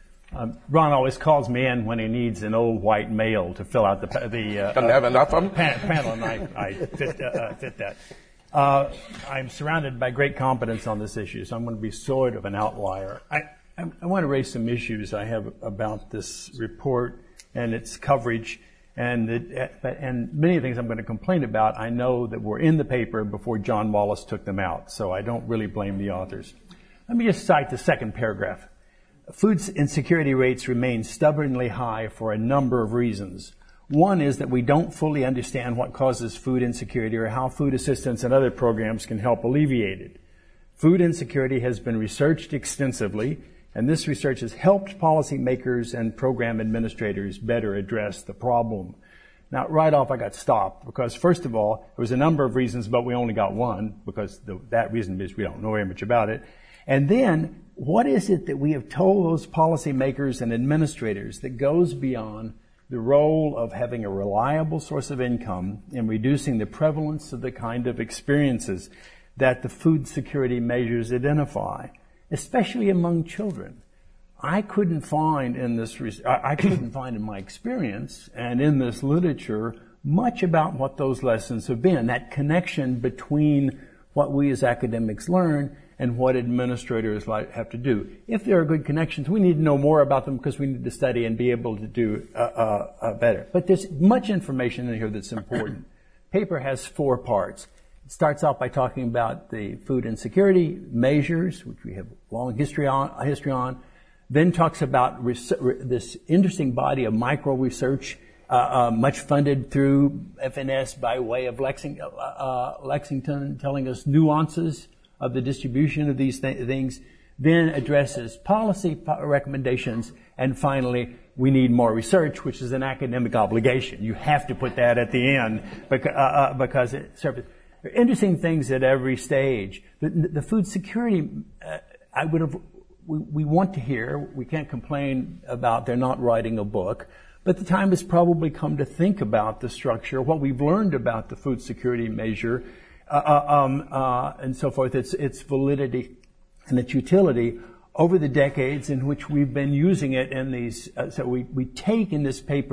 Um, Ron always calls me in when he needs an old white male to fill out the the uh, doesn't have enough of them. Pan- panel, and I, I fit, uh, uh, fit that. Uh, I'm surrounded by great competence on this issue, so I'm going to be sort of an outlier. I, I, I want to raise some issues I have about this report and its coverage, and it, and many of the things I'm going to complain about. I know that were in the paper before John Wallace took them out, so I don't really blame the authors. Let me just cite the second paragraph. Food insecurity rates remain stubbornly high for a number of reasons. One is that we don't fully understand what causes food insecurity or how food assistance and other programs can help alleviate it. Food insecurity has been researched extensively, and this research has helped policymakers and program administrators better address the problem. Now, right off, I got stopped because, first of all, there was a number of reasons, but we only got one because the, that reason is we don't know very much about it. And then, what is it that we have told those policymakers and administrators that goes beyond the role of having a reliable source of income in reducing the prevalence of the kind of experiences that the food security measures identify, especially among children? I couldn't find in this, I couldn't find in my experience and in this literature much about what those lessons have been, that connection between what we as academics learn and what administrators have to do. If there are good connections, we need to know more about them because we need to study and be able to do uh, uh, uh, better. But there's much information in here that's important. Paper has four parts. It starts off by talking about the food insecurity measures, which we have long history on, history on. Then talks about res- this interesting body of micro research, uh, uh, much funded through F N S by way of Lexington, uh, uh, Lexington telling us nuances of the distribution of these th- things, then addresses policy po- recommendations, and finally, we need more research, which is an academic obligation. You have to put that at the end because, uh, uh, because it serves. There are interesting things at every stage. The, the food security, uh, I would have, we, we want to hear, we can't complain about they're not writing a book, but the time has probably come to think about the structure, what we've learned about the food security measure, Uh, um, uh, and so forth, its, its validity and its utility over the decades in which we've been using it in these. Uh, so we, we take in this paper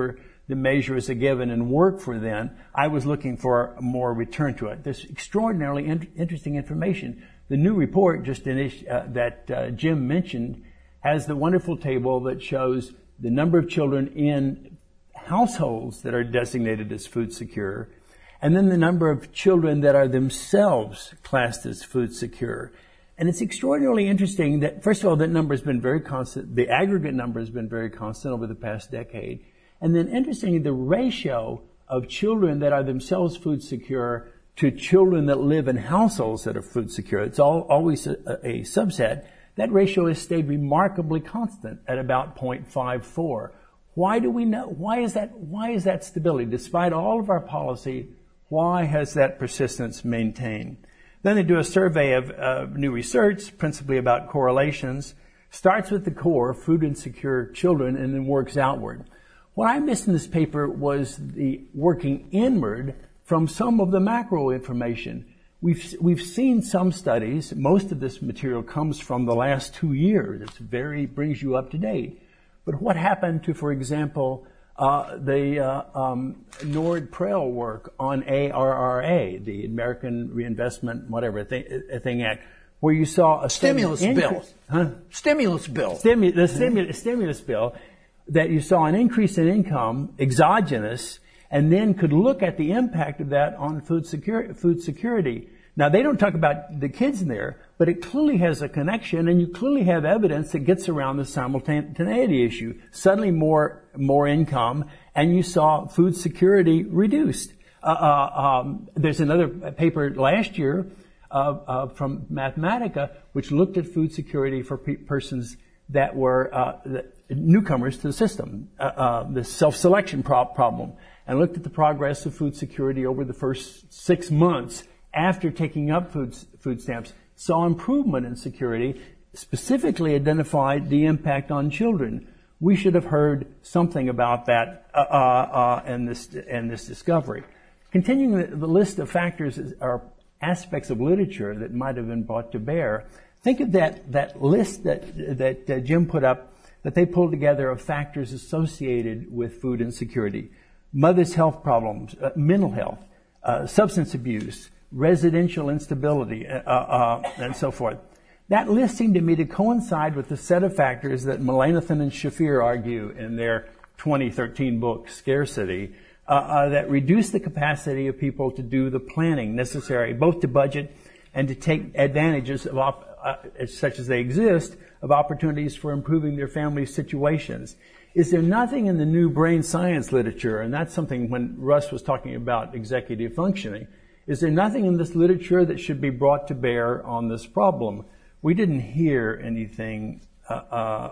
the measure as a given and work for them. I was looking for more return to it. This extraordinarily in- interesting information. The new report just in, uh, that uh, Jim mentioned has the wonderful table that shows the number of children in households that are designated as food secure, and then the number of children that are themselves classed as food secure. And it's extraordinarily interesting that, first of all, that number has been very constant. The aggregate number has been very constant over the past decade. And then, interestingly, the ratio of children that are themselves food secure to children that live in households that are food secure, it's all, always a, a subset. That ratio has stayed remarkably constant at about zero point five four. Why do we know? Why is that? Why is that stability? Despite all of our policy, why has that persistence maintained? Then they do a survey of uh, new research, principally about correlations. Starts with the core, food insecure children, and then works outward. What I missed in this paper was the working inward from some of the macro information. We've we've seen some studies. Most of this material comes from the last two years. It's very brings you up to date. But what happened to, for example, uh, the uh, um, Nord-Prel work on A R R A, the American Reinvestment whatever thing, thing Act, where you saw a stimulus bill, huh? Stimulus bill, Stimu- the stimulus, stimulus bill, that you saw an increase in income, exogenous, and then could look at the impact of that on food security. Food security. Now, they don't talk about the kids in there, but it clearly has a connection, and you clearly have evidence that gets around the simultaneity issue. Suddenly more more income, and you saw food security reduced. Uh, uh, um, there's another paper last year uh, uh, from Mathematica, which looked at food security for pe- persons that were uh, the newcomers to the system, uh, uh, the self-selection pro- problem, and looked at the progress of food security over the first six months after taking up food, food stamps, saw improvement in security, specifically identified the impact on children. We should have heard something about that uh, uh, and this and this discovery. Continuing the, the list of factors is, are aspects of literature that might have been brought to bear. Think of that that list that that uh, Jim put up, that they pulled together of factors associated with food insecurity: mother's health problems, uh, mental health, uh, substance abuse, residential instability, uh, uh, and so forth. That list seemed to me to coincide with the set of factors that Mullainathan and Shafir argue in their twenty thirteen book, Scarcity, uh, uh, that reduce the capacity of people to do the planning necessary, both to budget and to take advantages of, op- uh, such as they exist, of opportunities for improving their family situations. Is there nothing in the new brain science literature, and that's something when Russ was talking about executive functioning, is there nothing in this literature that should be brought to bear on this problem? We didn't hear anything uh, uh,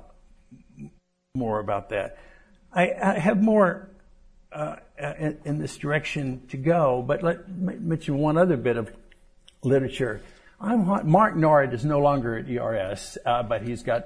more about that. I, I have more uh, in, in this direction to go, but let me mention one other bit of literature. I'm, Mark Nord is no longer at E R S, uh, but he's got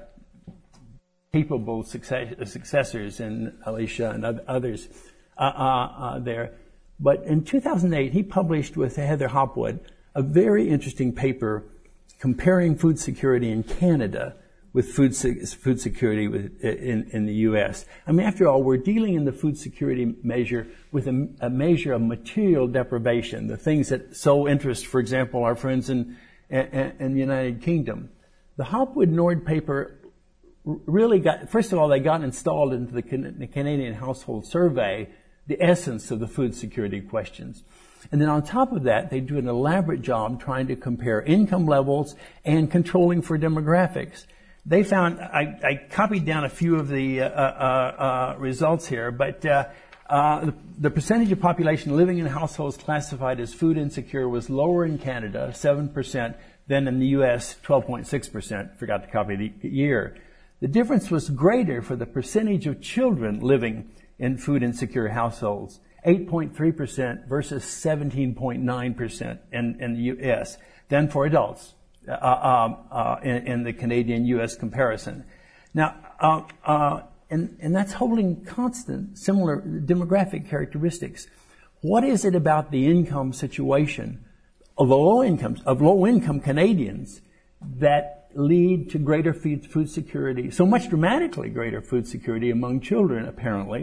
capable success, successors in Alicia and others uh, uh, uh, there. But in two thousand eight, he published with Heather Hopwood a very interesting paper comparing food security in Canada with food food security with, in, in the U S. I mean, after all, we're dealing in the food security measure with a, a measure of material deprivation, the things that so interest, for example, our friends in, in, in the United Kingdom. The Hopwood-Nord paper really got, first of all, they got installed into the, Can- the Canadian Household Survey, the essence of the food security questions. And then on top of that, they do an elaborate job trying to compare income levels and controlling for demographics. They found, I, I copied down a few of the uh, uh, uh, results here, but uh, uh, the, the percentage of population living in households classified as food insecure was lower in Canada, seven percent, than in the U S, twelve point six percent. Forgot to copy the year. The difference was greater for the percentage of children living in food insecure households, eight point three percent versus seventeen point nine percent in, in the U S, than for adults uh, um, uh, in, in the Canadian-U S comparison. Now, uh, uh, and, and that's holding constant, similar demographic characteristics. What is it about the income situation of low incomes, of low-income Canadians that lead to greater food security, so much dramatically greater food security among children, apparently,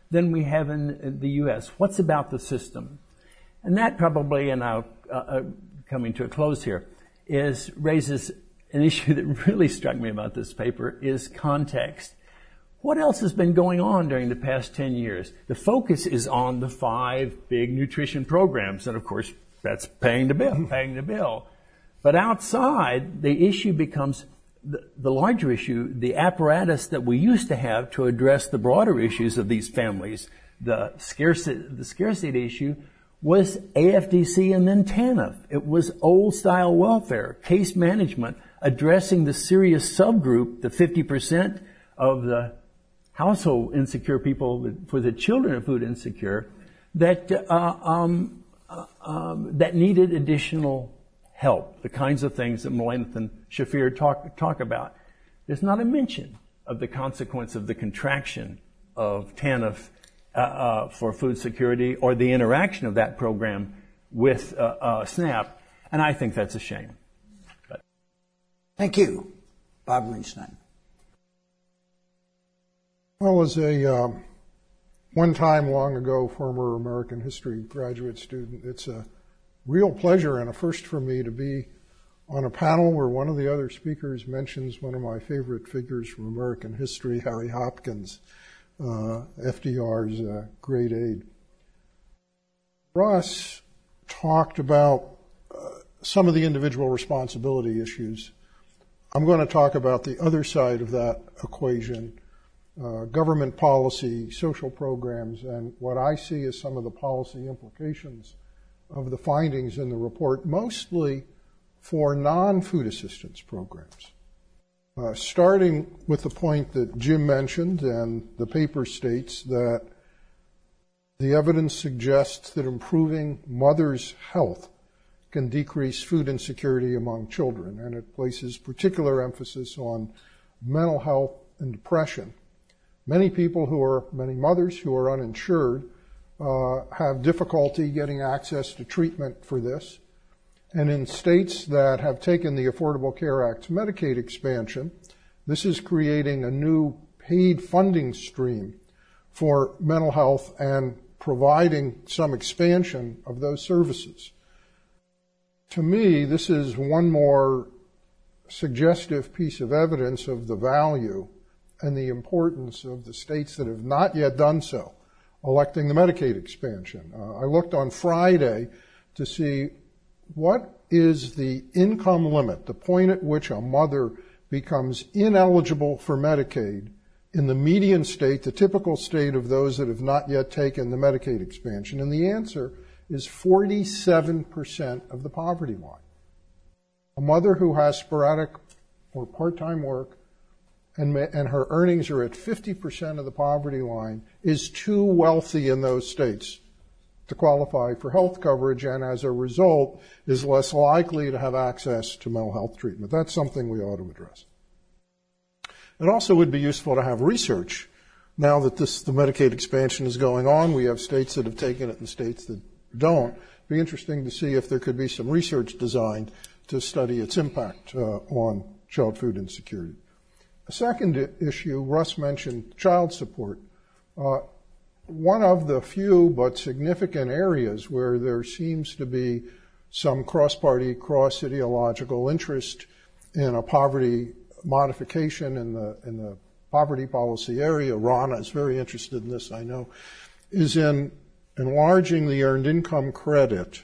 than we have in the U S. What's about the system? And that probably, and I'll uh, uh, coming to a close here, is raises an issue that really struck me about this paper is context. What else has been going on during the past ten years? The focus is on the five big nutrition programs, and of course, that's paying the bill, paying the bill. But outside, the issue becomes the, the larger issue, the apparatus that we used to have to address the broader issues of these families. The scarcity, the scarcity issue was A F D C and then TANF. It was old-style welfare, case management, addressing the serious subgroup, the fifty percent of the household insecure people, for the children of food insecure, that uh, um, uh, um, that needed additional help, the kinds of things that Melaneth and Shafir talk, talk about. There's not a mention of the consequence of the contraction of TANF uh, uh, for food security or the interaction of that program with uh, uh, SNAP, and I think that's a shame. But. Thank you. Bob Greenstein. Well, as a um, one time long ago former American history graduate student, it's a real pleasure and a first for me to be on a panel where one of the other speakers mentions one of my favorite figures from American history, Harry Hopkins, uh, F D R's uh, great aide. Russ talked about uh, some of the individual responsibility issues. I'm going to talk about the other side of that equation. Uh, government policy, social programs, and what I see as some of the policy implications of the findings in the report, mostly for non-food assistance programs. Uh, starting with the point that Jim mentioned, and the paper states that the evidence suggests that improving mothers' health can decrease food insecurity among children, and it places particular emphasis on mental health and depression. Many people who are, many mothers who are uninsured uh, have difficulty getting access to treatment for this. And in states that have taken the Affordable Care Act's Medicaid expansion, this is creating a new paid funding stream for mental health and providing some expansion of those services. To me, this is one more suggestive piece of evidence of the value and the importance of the states that have not yet done so, electing the Medicaid expansion. Uh, I looked on Friday to see what is the income limit, the point at which a mother becomes ineligible for Medicaid in the median state, the typical state of those that have not yet taken the Medicaid expansion. And the answer is forty-seven percent of the poverty line. A mother who has sporadic or part-time work And, and her earnings are at fifty percent of the poverty line, is too wealthy in those states to qualify for health coverage, and as a result is less likely to have access to mental health treatment. That's something we ought to address. It also would be useful to have research. Now that this, the Medicaid expansion is going on, we have states that have taken it and states that don't. It'd be interesting to see if there could be some research designed to study its impact uh, on child food insecurity. A second issue, Russ mentioned child support. Uh, one of the few but significant areas where there seems to be some cross-party, cross-ideological interest in a poverty modification in the, in the poverty policy area, Rana is very interested in this, I know, is in enlarging the earned income credit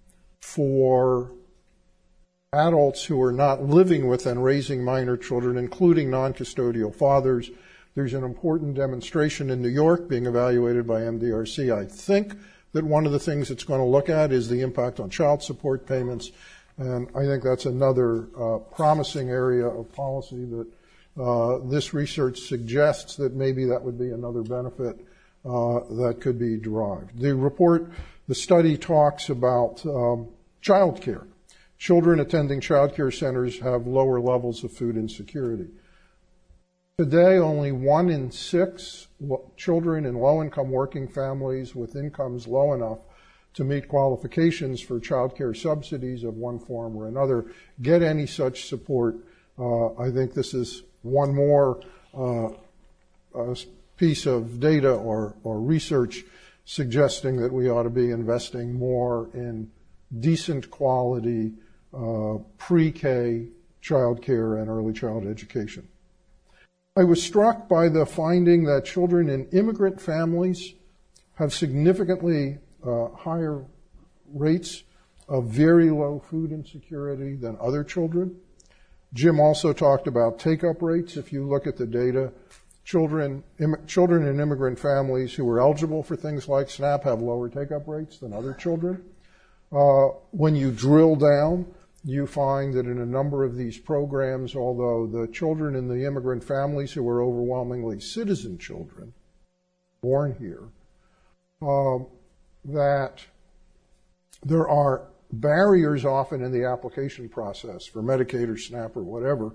for adults who are not living with and raising minor children, including non-custodial fathers. There's an important demonstration in New York being evaluated by M D R C. I think that one of the things it's going to look at is the impact on child support payments, and I think that's another uh, promising area of policy that uh, this research suggests that maybe that would be another benefit uh, that could be derived. The report, the study talks about um, child care. Children attending child care centers have lower levels of food insecurity. Today, only one in six children in low-income working families with incomes low enough to meet qualifications for child care subsidies of one form or another get any such support. Uh, I think this is one more uh, uh, piece of data or, or research suggesting that we ought to be investing more in decent quality uh, pre-K child care and early child education. I was struck by the finding that children in immigrant families have significantly uh, higher rates of very low food insecurity than other children. Jim also talked about take-up rates. If you look at the data, children, im- children in immigrant families who are eligible for things like SNAP have lower take-up rates than other children. Uh, when you drill down, you find that in a number of these programs, although the children in the immigrant families who are overwhelmingly citizen children born here, uh, that there are barriers often in the application process for Medicaid or SNAP or whatever,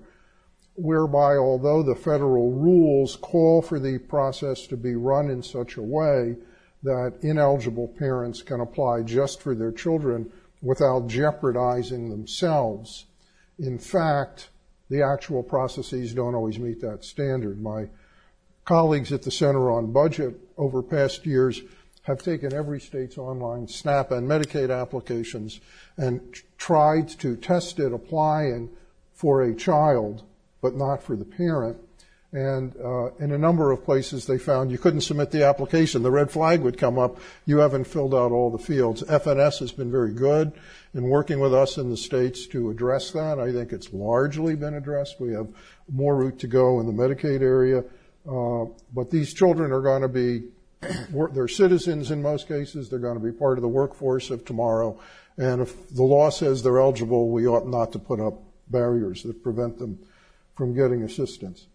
whereby although the federal rules call for the process to be run in such a way that ineligible parents can apply just for their children without jeopardizing themselves, in fact, the actual processes don't always meet that standard. My colleagues at the Center on Budget over past years have taken every state's online SNAP and Medicaid applications and tried to test it applying for a child, but not for the parent. And uh, in a number of places they found you couldn't submit the application. The red flag would come up, you haven't filled out all the fields. F N S has been very good in working with us in the states to address that. I think it's largely been addressed. We have more route to go in the Medicaid area. Uh, but these children are going to be, they're citizens in most cases. They're going to be part of the workforce of tomorrow. And if the law says they're eligible, we ought not to put up barriers that prevent them from getting assistance.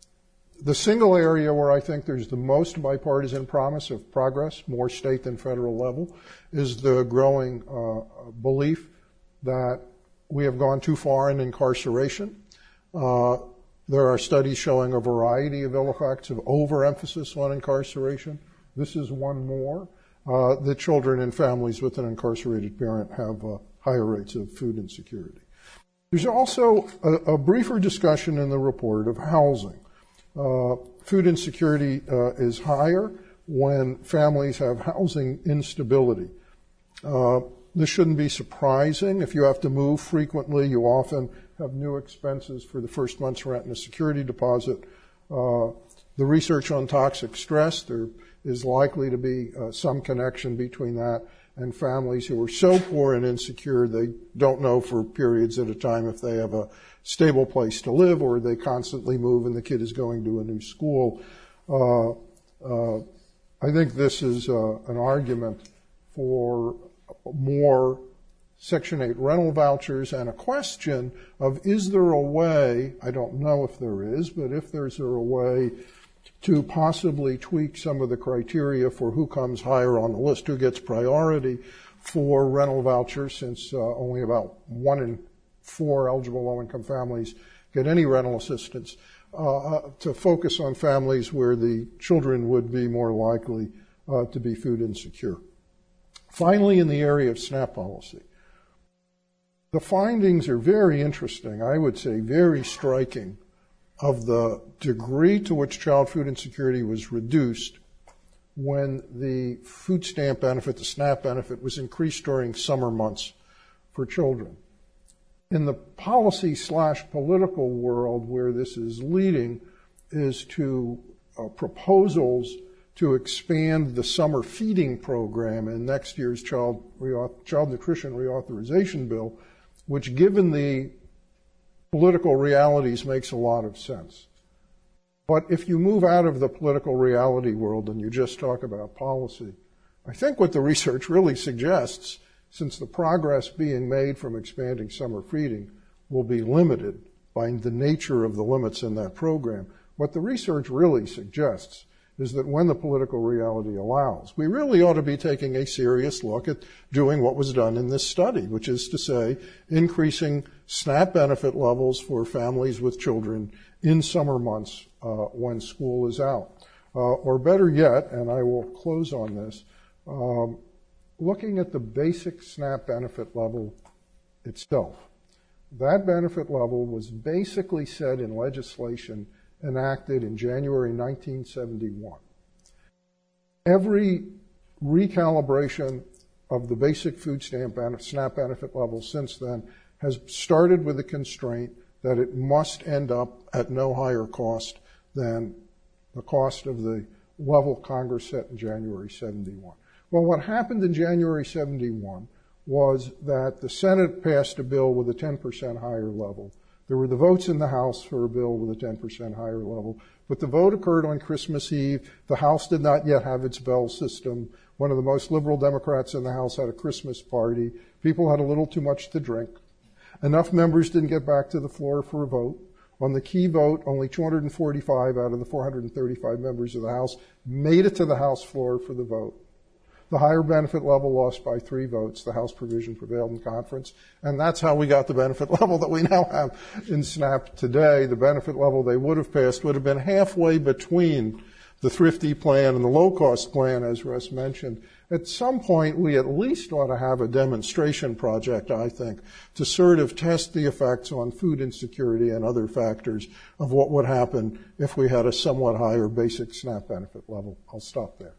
The single area where I think there's the most bipartisan promise of progress, more state than federal level, is the growing uh, belief that we have gone too far in incarceration. Uh, there are studies showing a variety of ill effects of overemphasis on incarceration. This is one more. Uh, the children in families with an incarcerated parent have uh, higher rates of food insecurity. There's also a, a briefer discussion in the report of housing. Uh, food insecurity uh, is higher when families have housing instability. Uh, this shouldn't be surprising. If you have to move frequently, you often have new expenses for the first month's rent and a security deposit. Uh, the research on toxic stress, there is likely to be uh, some connection between that and families who are so poor and insecure they don't know for periods at a time if they have a stable place to live or they constantly move and the kid is going to a new school. Uh, uh, I think this is uh, an argument for more Section eight rental vouchers and a question of is there a way, I don't know if there is, but if there's a way to possibly tweak some of the criteria for who comes higher on the list, who gets priority for rental vouchers, since uh, only about one in four eligible low-income families get any rental assistance, uh, to focus on families where the children would be more likely uh, to be food insecure. Finally, in the area of SNAP policy, the findings are very interesting, I would say very striking, of the degree to which child food insecurity was reduced when the food stamp benefit, the SNAP benefit, was increased during summer months for children. In the policy slash political world where this is leading is to uh, proposals to expand the summer feeding program in next year's child, reauth- child nutrition reauthorization bill, which given the political realities makes a lot of sense. But if you move out of the political reality world and you just talk about policy, I think what the research really suggests, since the progress being made from expanding summer feeding will be limited by the nature of the limits in that program, what the research really suggests is that when the political reality allows, we really ought to be taking a serious look at doing what was done in this study, which is to say increasing SNAP benefit levels for families with children in summer months uh, when school is out. Uh, or better yet, and I will close on this, um, looking at the basic SNAP benefit level itself. That benefit level was basically set in legislation enacted in January nineteen seventy-one. every recalibration of the basic food stamp benefit, SNAP benefit level since then has started with the constraint that it must end up at no higher cost than the cost of the level Congress set in January seventy-one. Well, what happened in January seventy-one was that the Senate passed a bill with a ten percent higher level. There were the votes in the House for a bill with a ten percent higher level, but the vote occurred on Christmas Eve. The House did not yet have its bell system. One of the most liberal Democrats in the House had a Christmas party. People had a little too much to drink. Enough members didn't get back to the floor for a vote. On the key vote, only two hundred forty-five out of the four hundred thirty-five members of the House made it to the House floor for the vote. The higher benefit level lost by three votes. The House provision prevailed in conference, and that's how we got the benefit level that we now have in SNAP today. The benefit level they would have passed would have been halfway between the thrifty plan and the low-cost plan, as Russ mentioned. At some point, we at least ought to have a demonstration project, I think, to sort of test the effects on food insecurity and other factors of what would happen if we had a somewhat higher basic SNAP benefit level. I'll stop there.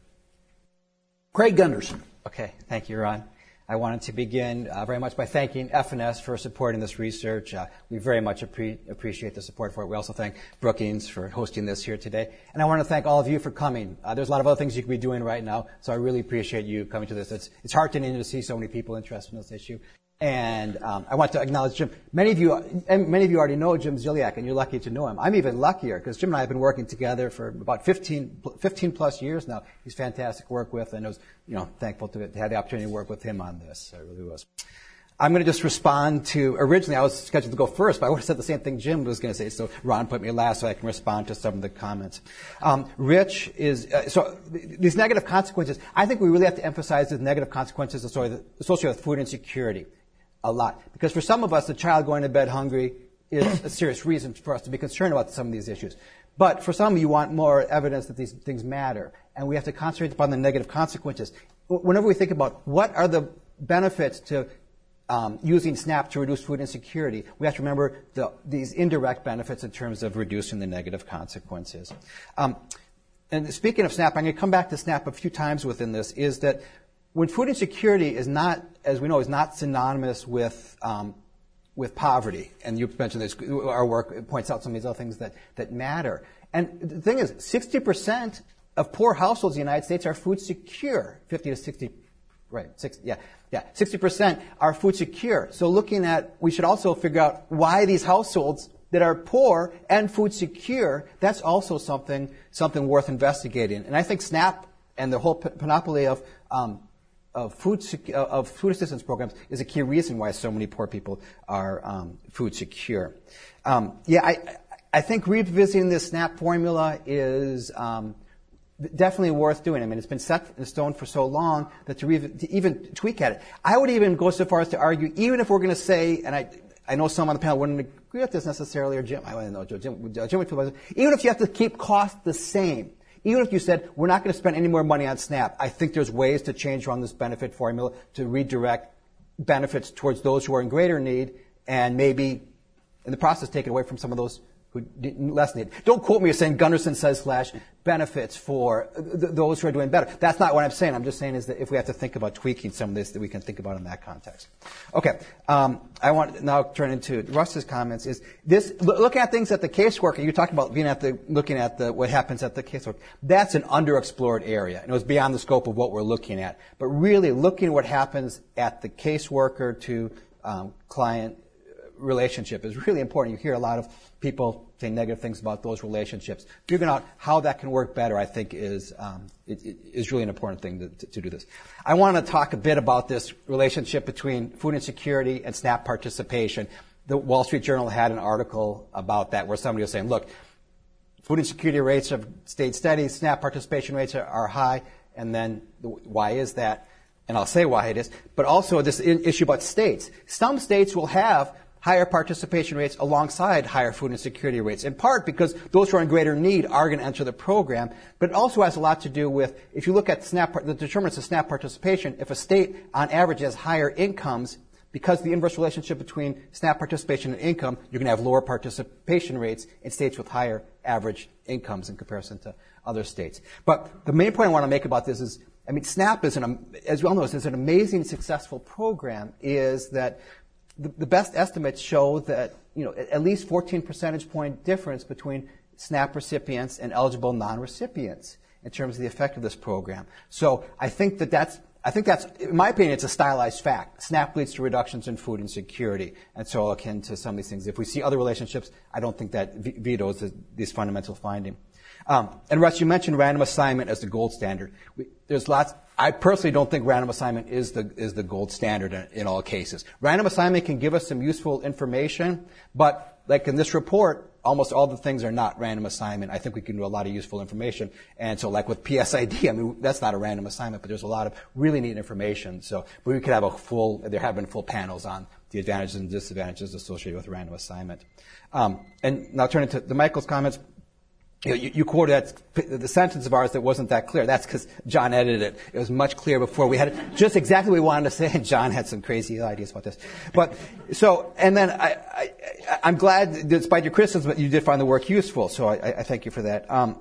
Craig Gunderson. Okay, thank you, Ron. I wanted to begin uh, very much by thanking F N S for supporting this research. Uh, we very much appre- appreciate the support for it. We also thank Brookings for hosting this here today. And I want to thank all of you for coming. Uh, there's a lot of other things you could be doing right now, so I really appreciate you coming to this. It's, it's heartening to see so many people interested in this issue. And um, I want to acknowledge Jim. Many of you, and many of you already know Jim Ziliak, and you're lucky to know him. I'm even luckier because Jim and I have been working together for about fifteen, fifteen plus years now. He's fantastic to work with, and I was, you know, thankful to, to have the opportunity to work with him on this. I really was. I'm going to just respond to. Originally, I was scheduled to go first, but I would have said the same thing Jim was going to say. So Ron put me last, so I can respond to some of the comments. Um, Rich is uh, so these negative consequences. I think we really have to emphasize the negative consequences associated with food insecurity a lot, because for some of us, the child going to bed hungry is a serious reason for us to be concerned about some of these issues. But for some, you want more evidence that these things matter, and we have to concentrate upon the negative consequences. Whenever we think about what are the benefits to um, using SNAP to reduce food insecurity, we have to remember the, these indirect benefits in terms of reducing the negative consequences. Um, and speaking of SNAP, I'm going to come back to SNAP a few times within this, is that when food insecurity is not, as we know, is not synonymous with um, with poverty, and you mentioned this, our work points out some of these other things that, that matter. And the thing is, sixty percent of poor households in the United States are food secure. fifty to sixty, right, six, yeah, yeah, sixty percent are food secure. So looking at, we should also figure out why these households that are poor and food secure, that's also something, something worth investigating. And I think SNAP and the whole panoply of um, Of food, of food assistance programs is a key reason why so many poor people are um, food secure. Um, yeah, I, I think revisiting this SNAP formula is um, definitely worth doing. I mean, it's been set in stone for so long that to, re- to even tweak at it. I would even go so far as to argue, even if we're going to say, and I, I know some on the panel wouldn't agree with this necessarily, or Jim, I don't know, Jim, Jim would feel about it. Even if you have to keep costs the same, even if you said, we're not going to spend any more money on SNAP, I think there's ways to change around this benefit formula to redirect benefits towards those who are in greater need and maybe in the process take it away from some of those who less need. Don't quote me as saying Gunderson says slash benefits for th- those who are doing better. That's not what I'm saying. I'm just saying is that if we have to think about tweaking some of this, that we can think about in that context. Okay. Um, I want to now turn into Russ's comments. Is this look at things at the caseworker? You talked about being at the looking at the what happens at the casework. That's an underexplored area, and it was beyond the scope of what we're looking at. But really, looking at what happens at the caseworker to um, client relationship is really important. You hear a lot of people saying negative things about those relationships. Figuring out how that can work better, I think, is um, it, it is really an important thing to, to, to do this. I want to talk a bit about this relationship between food insecurity and SNAP participation. The Wall Street Journal had an article about that where somebody was saying, look, food insecurity rates have stayed steady, SNAP participation rates are, are high, and then why is that? And I'll say why it is. But also this issue about states. Some states will have higher participation rates alongside higher food insecurity rates, in part because those who are in greater need are going to enter the program. But it also has a lot to do with, if you look at SNAP, the determinants of SNAP participation, if a state on average has higher incomes because of the inverse relationship between SNAP participation and income, you're going to have lower participation rates in states with higher average incomes in comparison to other states. But the main point I want to make about this is, I mean, SNAP is an, as we all know, is an amazing, successful program. Is that the, the best estimates show that, you know, at least fourteen percentage point difference between SNAP recipients and eligible non-recipients in terms of the effect of this program. So I think that that's, I think that's, in my opinion, it's a stylized fact. SNAP leads to reductions in food insecurity, and so akin to some of these things. If we see other relationships, I don't think that vetoes this fundamental finding. Um, and Russ, you mentioned random assignment as the gold standard. We, there's lots. I personally don't think random assignment is the is the gold standard in, in all cases. Random assignment can give us some useful information, but like in this report, almost all the things are not random assignment. I think we can do a lot of useful information. And so like with P S I D, I mean, that's not a random assignment, but there's a lot of really neat information. So but we could have a full, there have been full panels on the advantages and disadvantages associated with random assignment. Um, and now turning to the Michael's comments. You, know, you, you quoted that, the sentence of ours that wasn't that clear. That's because John edited it. It was much clearer before. We had just exactly what we wanted to say, and John had some crazy ideas about this. But so, and then I, I, I'm glad, despite your criticism, that you did find the work useful. So I, I thank you for that. Um,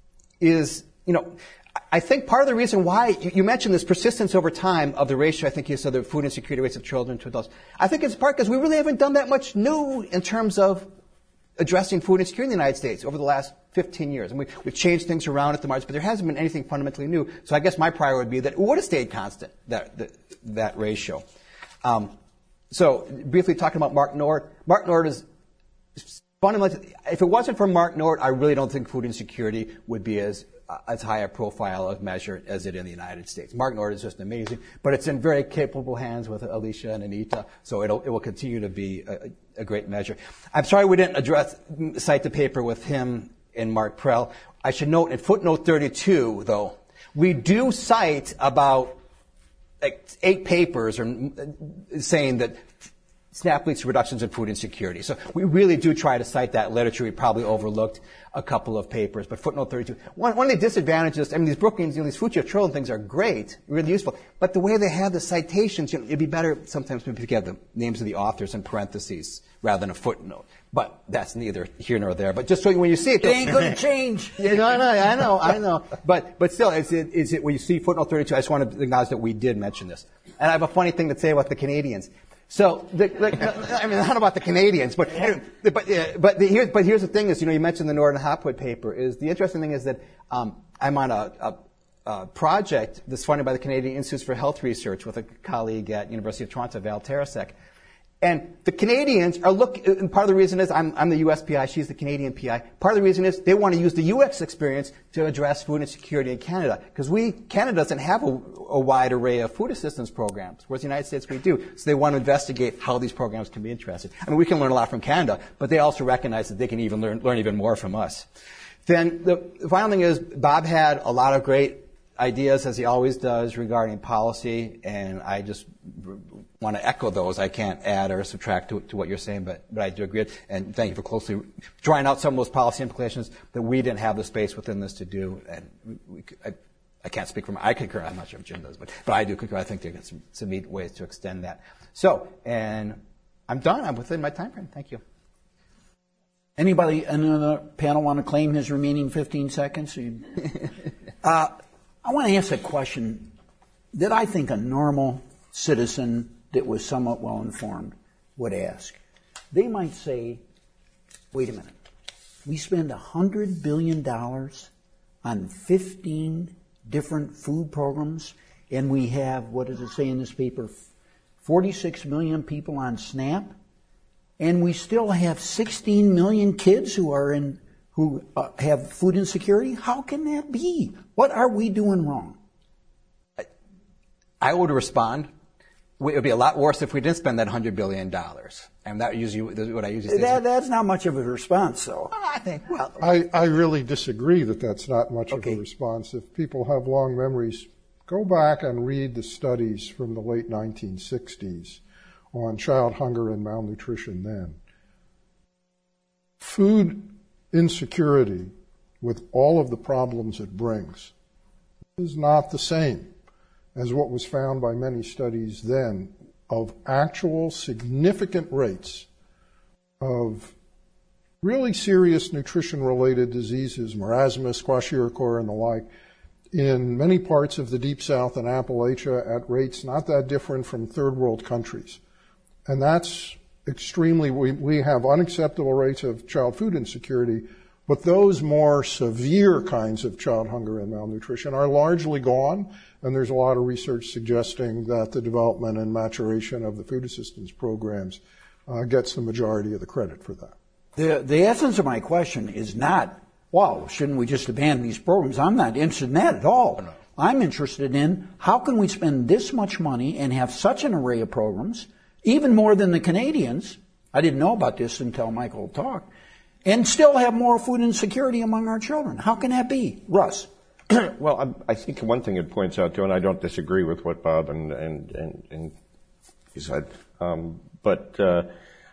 is you know, I think part of the reason why you, you mentioned this persistence over time of the ratio. I think you said the food insecurity rates of children to adults. I think it's part because we really haven't done that much new in terms of addressing food insecurity in the United States over the last fifteen years. And we, we've changed things around at the margins, but there hasn't been anything fundamentally new. So I guess my priority would be that it would have stayed constant, that, that, that ratio. Um, so briefly talking about Mark Nord. Mark Nord is fundamentally, if it wasn't for Mark Nord, I really don't think food insecurity would be as uh, as high a profile of measure as it in the United States. Mark Nord is just amazing, but it's in very capable hands with Alicia and Anita, so it'll, it will continue to be a, a great measure. I'm sorry we didn't address, cite the paper with him and Mark Prell. I should note in footnote thirty-two, though, we do cite about like eight papers or saying that SNAP leads to reductions in food insecurity. So we really do try to cite that literature. We probably overlooked a couple of papers, but footnote thirty-two. One, one of the disadvantages, I mean, these Brookings, you know, these Fucci children things are great, really useful, but the way they have the citations, you know, it'd be better sometimes if we get the names of the authors in parentheses rather than a footnote. But that's neither here nor there. But just so when you see it, it ain't going to change. Yeah, no, no, I know, I know. But but still, is it is it when you see footnote thirty-two? I just want to acknowledge that we did mention this. And I have a funny thing to say about the Canadians. So, the, the, I mean, not about the Canadians, but but uh, but the, here, but here's the thing: is you know you mentioned the Norton Hopwood paper. Is the interesting thing is that um, I'm on a, a, a project that's funded by the Canadian Institutes for Health Research with a colleague at University of Toronto, Val Tarasek. And the Canadians are look, and part of the reason is I'm, I'm the U S P I, she's the Canadian P I. Part of the reason is they want to use the U X experience to address food insecurity in Canada. Because we, Canada doesn't have a, a wide array of food assistance programs, whereas the United States we do. So they want to investigate how these programs can be interested. I mean, we can learn a lot from Canada, but they also recognize that they can even learn, learn even more from us. Then the, the final thing is Bob had a lot of great ideas, as he always does, regarding policy, and I just want to echo those. I can't add or subtract to, to what you're saying, but, but I do agree. And thank you for closely drawing out some of those policy implications that we didn't have the space within this to do. And we, we, I, I can't speak for my, I concur. I'm not sure if Jim does, but, but I do concur. I think there are some, some neat ways to extend that. So, and I'm done. I'm within my time frame. Thank you. Anybody in the panel want to claim his remaining fifteen seconds? uh, I want to ask a question that I think a normal citizen that was somewhat well informed would ask. They might say, wait a minute, we spend one hundred billion dollars on fifteen different food programs, and we have, what does it say in this paper, forty-six million people on SNAP, and we still have sixteen million kids who are in who uh, have food insecurity? How can that be? What are we doing wrong? I would respond, it would be a lot worse if we didn't spend that one hundred billion dollars. And that usually what I usually say. That, that's not much of a response, though. I think, well. I, I really disagree that that's not much okay. of a response. If people have long memories, go back and read the studies from the late nineteen sixties on child hunger and malnutrition then. Food insecurity, with all of the problems it brings, is not the same as what was found by many studies then of actual significant rates of really serious nutrition-related diseases, marasmus, kwashiorkor, and the like, in many parts of the Deep South and Appalachia at rates not that different from third world countries. And that's extremely, we, we have unacceptable rates of child food insecurity, but those more severe kinds of child hunger and malnutrition are largely gone, and there's a lot of research suggesting that the development and maturation of the food assistance programs uh, gets the majority of the credit for that. The, the essence of my question is not, wow, shouldn't we just abandon these programs? I'm not interested in that at all. No. I'm interested in how can we spend this much money and have such an array of programs, even more than the Canadians, I didn't know about this until Michael talked, and still have more food insecurity among our children. How can that be? Russ? Well, I, I think one thing it points out to, and I don't disagree with what Bob and, and, and, and he said, um, but uh,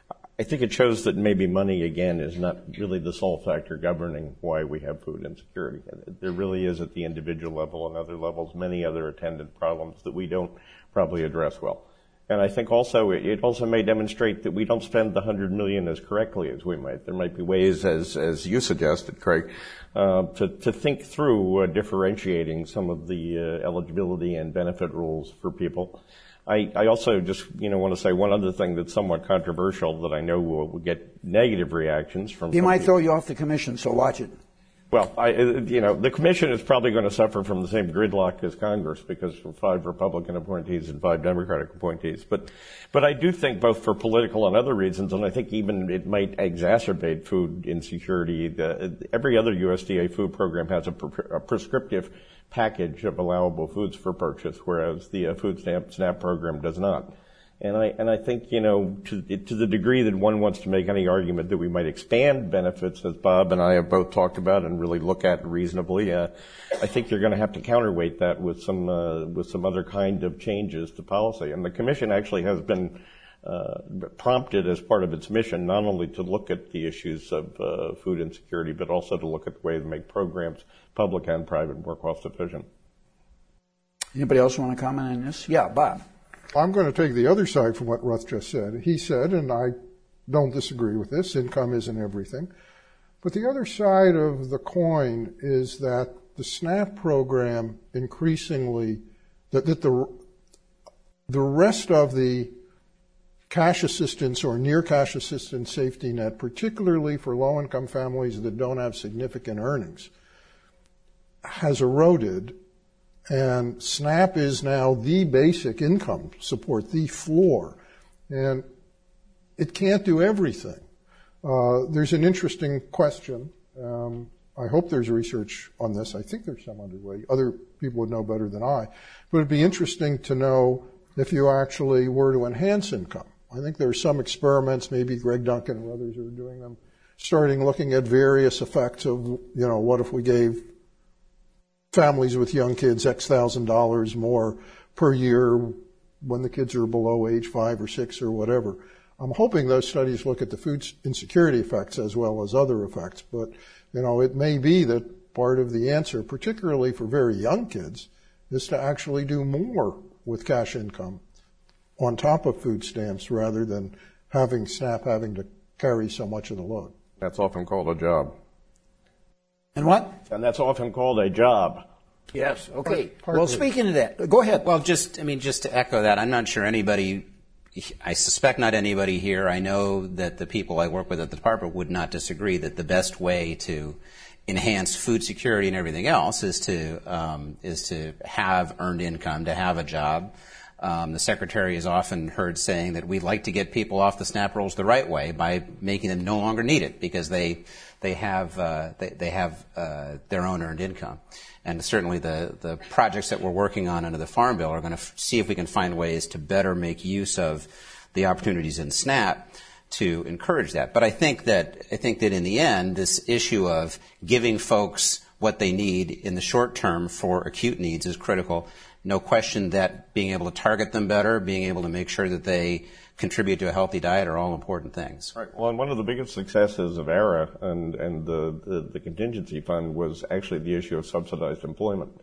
I think it shows that maybe money, again, is not really the sole factor governing why we have food insecurity. There really is, at the individual level and other levels, many other attendant problems that we don't probably address well. And I think also it also may demonstrate that we don't spend the hundred million as correctly as we might. There might be ways, as as you suggested, Craig, uh, to to think through uh, differentiating some of the uh, eligibility and benefit rules for people. I, I also just you know want to say one other thing that's somewhat controversial that I know will, will get negative reactions from. He might people. throw you off the commission, so watch it. Well, I, you know, the commission is probably going to suffer from the same gridlock as Congress because of five Republican appointees and five Democratic appointees. But, but I do think both for political and other reasons, and I think even it might exacerbate food insecurity. The, every other U S D A food program has a, pre- a prescriptive package of allowable foods for purchase, whereas the uh, food stamp SNAP program does not. And I, and I think, you know, to, to the degree that one wants to make any argument that we might expand benefits, as Bob and I have both talked about, and really look at reasonably, uh, I think you're going to have to counterweight that with some, uh, with some other kind of changes to policy. And the Commission actually has been, uh, prompted as part of its mission not only to look at the issues of, uh, food insecurity, but also to look at the way to make programs, public and private, more cost efficient. Anybody else want to comment on this? Yeah, Bob. I'm going to take the other side from what Russ just said. He said, and I don't disagree with this, income isn't everything. But the other side of the coin is that the SNAP program increasingly, that, that the, the rest of the cash assistance or near cash assistance safety net, particularly for low-income families that don't have significant earnings, has eroded. And SNAP is now the basic income support, the floor. And it can't do everything. Uh, there's an interesting question. Um, I hope there's research on this. I think there's some underway. Other people would know better than I. But it'd be interesting to know if you actually were to enhance income. I think there's some experiments, maybe Greg Duncan and others are doing them, starting looking at various effects of, you know, what if we gave families with young kids X thousand dollars more per year when the kids are below age five or six or whatever. I'm hoping those studies look at the food insecurity effects as well as other effects, but you know, it may be that part of the answer, particularly for very young kids, is to actually do more with cash income on top of food stamps rather than having SNAP having to carry so much of the load. That's often called a job. And what? And that's often called a job. Yes, okay. Partly. Well, speaking of that, go ahead. Well, just, I mean, just to echo that, I'm not sure anybody, I suspect not anybody here, I know that the people I work with at the department would not disagree that the best way to enhance food security and everything else is to, um, is to have earned income, to have a job. Um, the Secretary is often heard saying that we'd like to get people off the SNAP rolls the right way by making them no longer need it because they they have uh, they, they have uh, their own earned income. And certainly the, the projects that we're working on under the Farm Bill are going to f- see if we can find ways to better make use of the opportunities in SNAP to encourage that. But I think that I think that in the end, this issue of giving folks what they need in the short term for acute needs is critical. No question that being able to target them better, being able to make sure that they contribute to a healthy diet are all important things. Right. Well, and one of the biggest successes of ARA and, and the, the, the contingency fund was actually the issue of subsidized employment.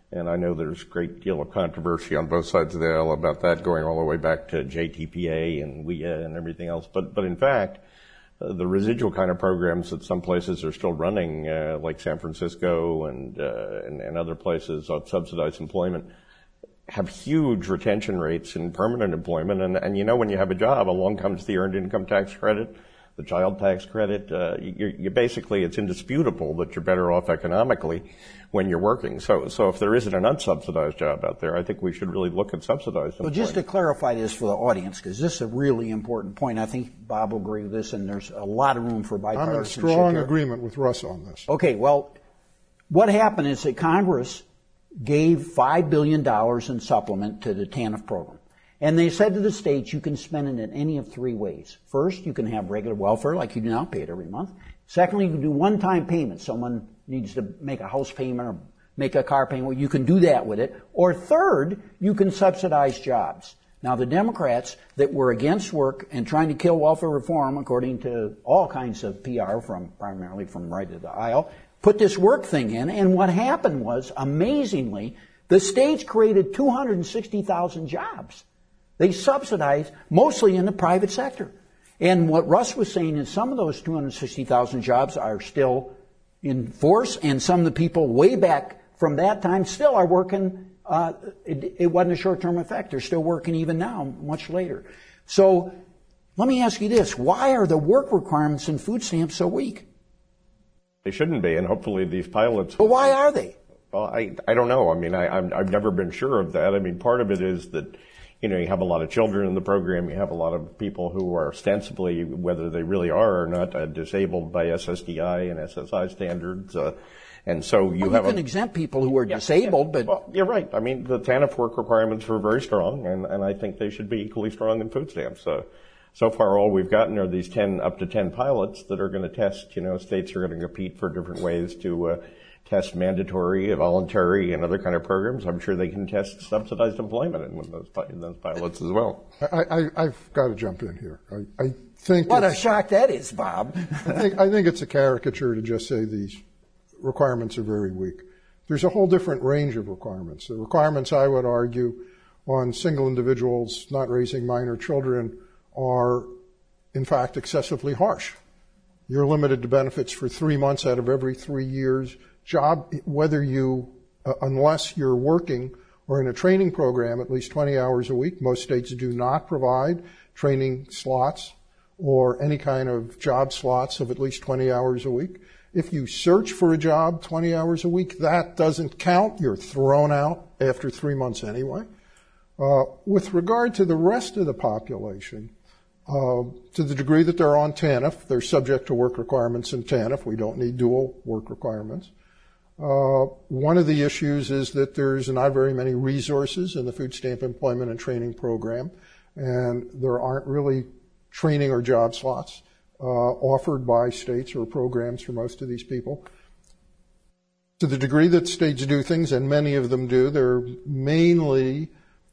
And I know there's a great deal of controversy on both sides of the aisle about that, going all the way back to J T P A and W I A and everything else. But, but in fact, uh, the residual kind of programs that some places are still running, uh, like San Francisco and, uh, and, and other places of subsidized employment, have huge retention rates in permanent employment. And, and you know, when you have a job, along comes the earned income tax credit, the child tax credit. Uh, you, you basically, it's indisputable that you're better off economically when you're working. So, so if there isn't an unsubsidized job out there, I think we should really look at subsidized employment. Well, just to clarify this for the audience, because this is a really important point. I think Bob will agree with this, and there's a lot of room for bipartisanship. I'm in strong agreement with Russ on this. Okay, well, what happened is that Congress gave five billion dollars in supplement to the TANF program. And they said to the states, you can spend it in any of three ways. First, you can have regular welfare like you do now, pay it every month. Secondly, you can do one-time payments. Someone needs to make a house payment or make a car payment. Well, you can do that with it. Or third, you can subsidize jobs. Now, the Democrats that were against work and trying to kill welfare reform, according to all kinds of P R, from primarily from right of the aisle, put this work thing in, and what happened was, amazingly, the states created two hundred sixty thousand jobs. They subsidized mostly in the private sector. And what Russ was saying is some of those two hundred sixty thousand jobs are still in force, and some of the people way back from that time still are working. Uh, it, it wasn't a short-term effect. They're still working even now, much later. So let me ask you this. Why are the work requirements in food stamps so weak? They shouldn't be, and hopefully these pilots... But why are they? Well, I, I don't know. I mean, I, I'm, I've never been sure of that. I mean, part of it is that, you know, you have a lot of children in the program. You have a lot of people who are ostensibly, whether they really are or not, uh, disabled by S S D I and S S I standards. Uh, and so you well, have... You can a, exempt people who are yeah, disabled, yeah. but... Well, you're right. I mean, the TANF work requirements were very strong, and, and I think they should be equally strong in food stamps. So, so far, all we've gotten are these ten, up to ten pilots that are going to test, you know, states are going to compete for different ways to... Uh, test mandatory, voluntary, and other kind of programs. I'm sure they can test subsidized employment in those, in those pilots as well. I, I, I've got to jump in here. I, I think what a shock that is, Bob. I think I think it's a caricature to just say these requirements are very weak. There's a whole different range of requirements. The requirements, I would argue, on single individuals not raising minor children are, in fact, excessively harsh. You're limited to benefits for three months out of every three years. Job, whether you, uh, unless you're working or in a training program at least twenty hours a week. Most states do not provide training slots or any kind of job slots of at least twenty hours a week. If you search for a job twenty hours a week, that doesn't count. You're thrown out after three months anyway. Uh, with regard to the rest of the population, uh, to the degree that they're on TANF, they're subject to work requirements in TANF. We don't need dual work requirements. Uh, one of the issues is that there's not very many resources in the Food Stamp Employment and Training Program, and there aren't really training or job slots uh, offered by states or programs for most of these people. To the degree that states do things, and many of them do, they're mainly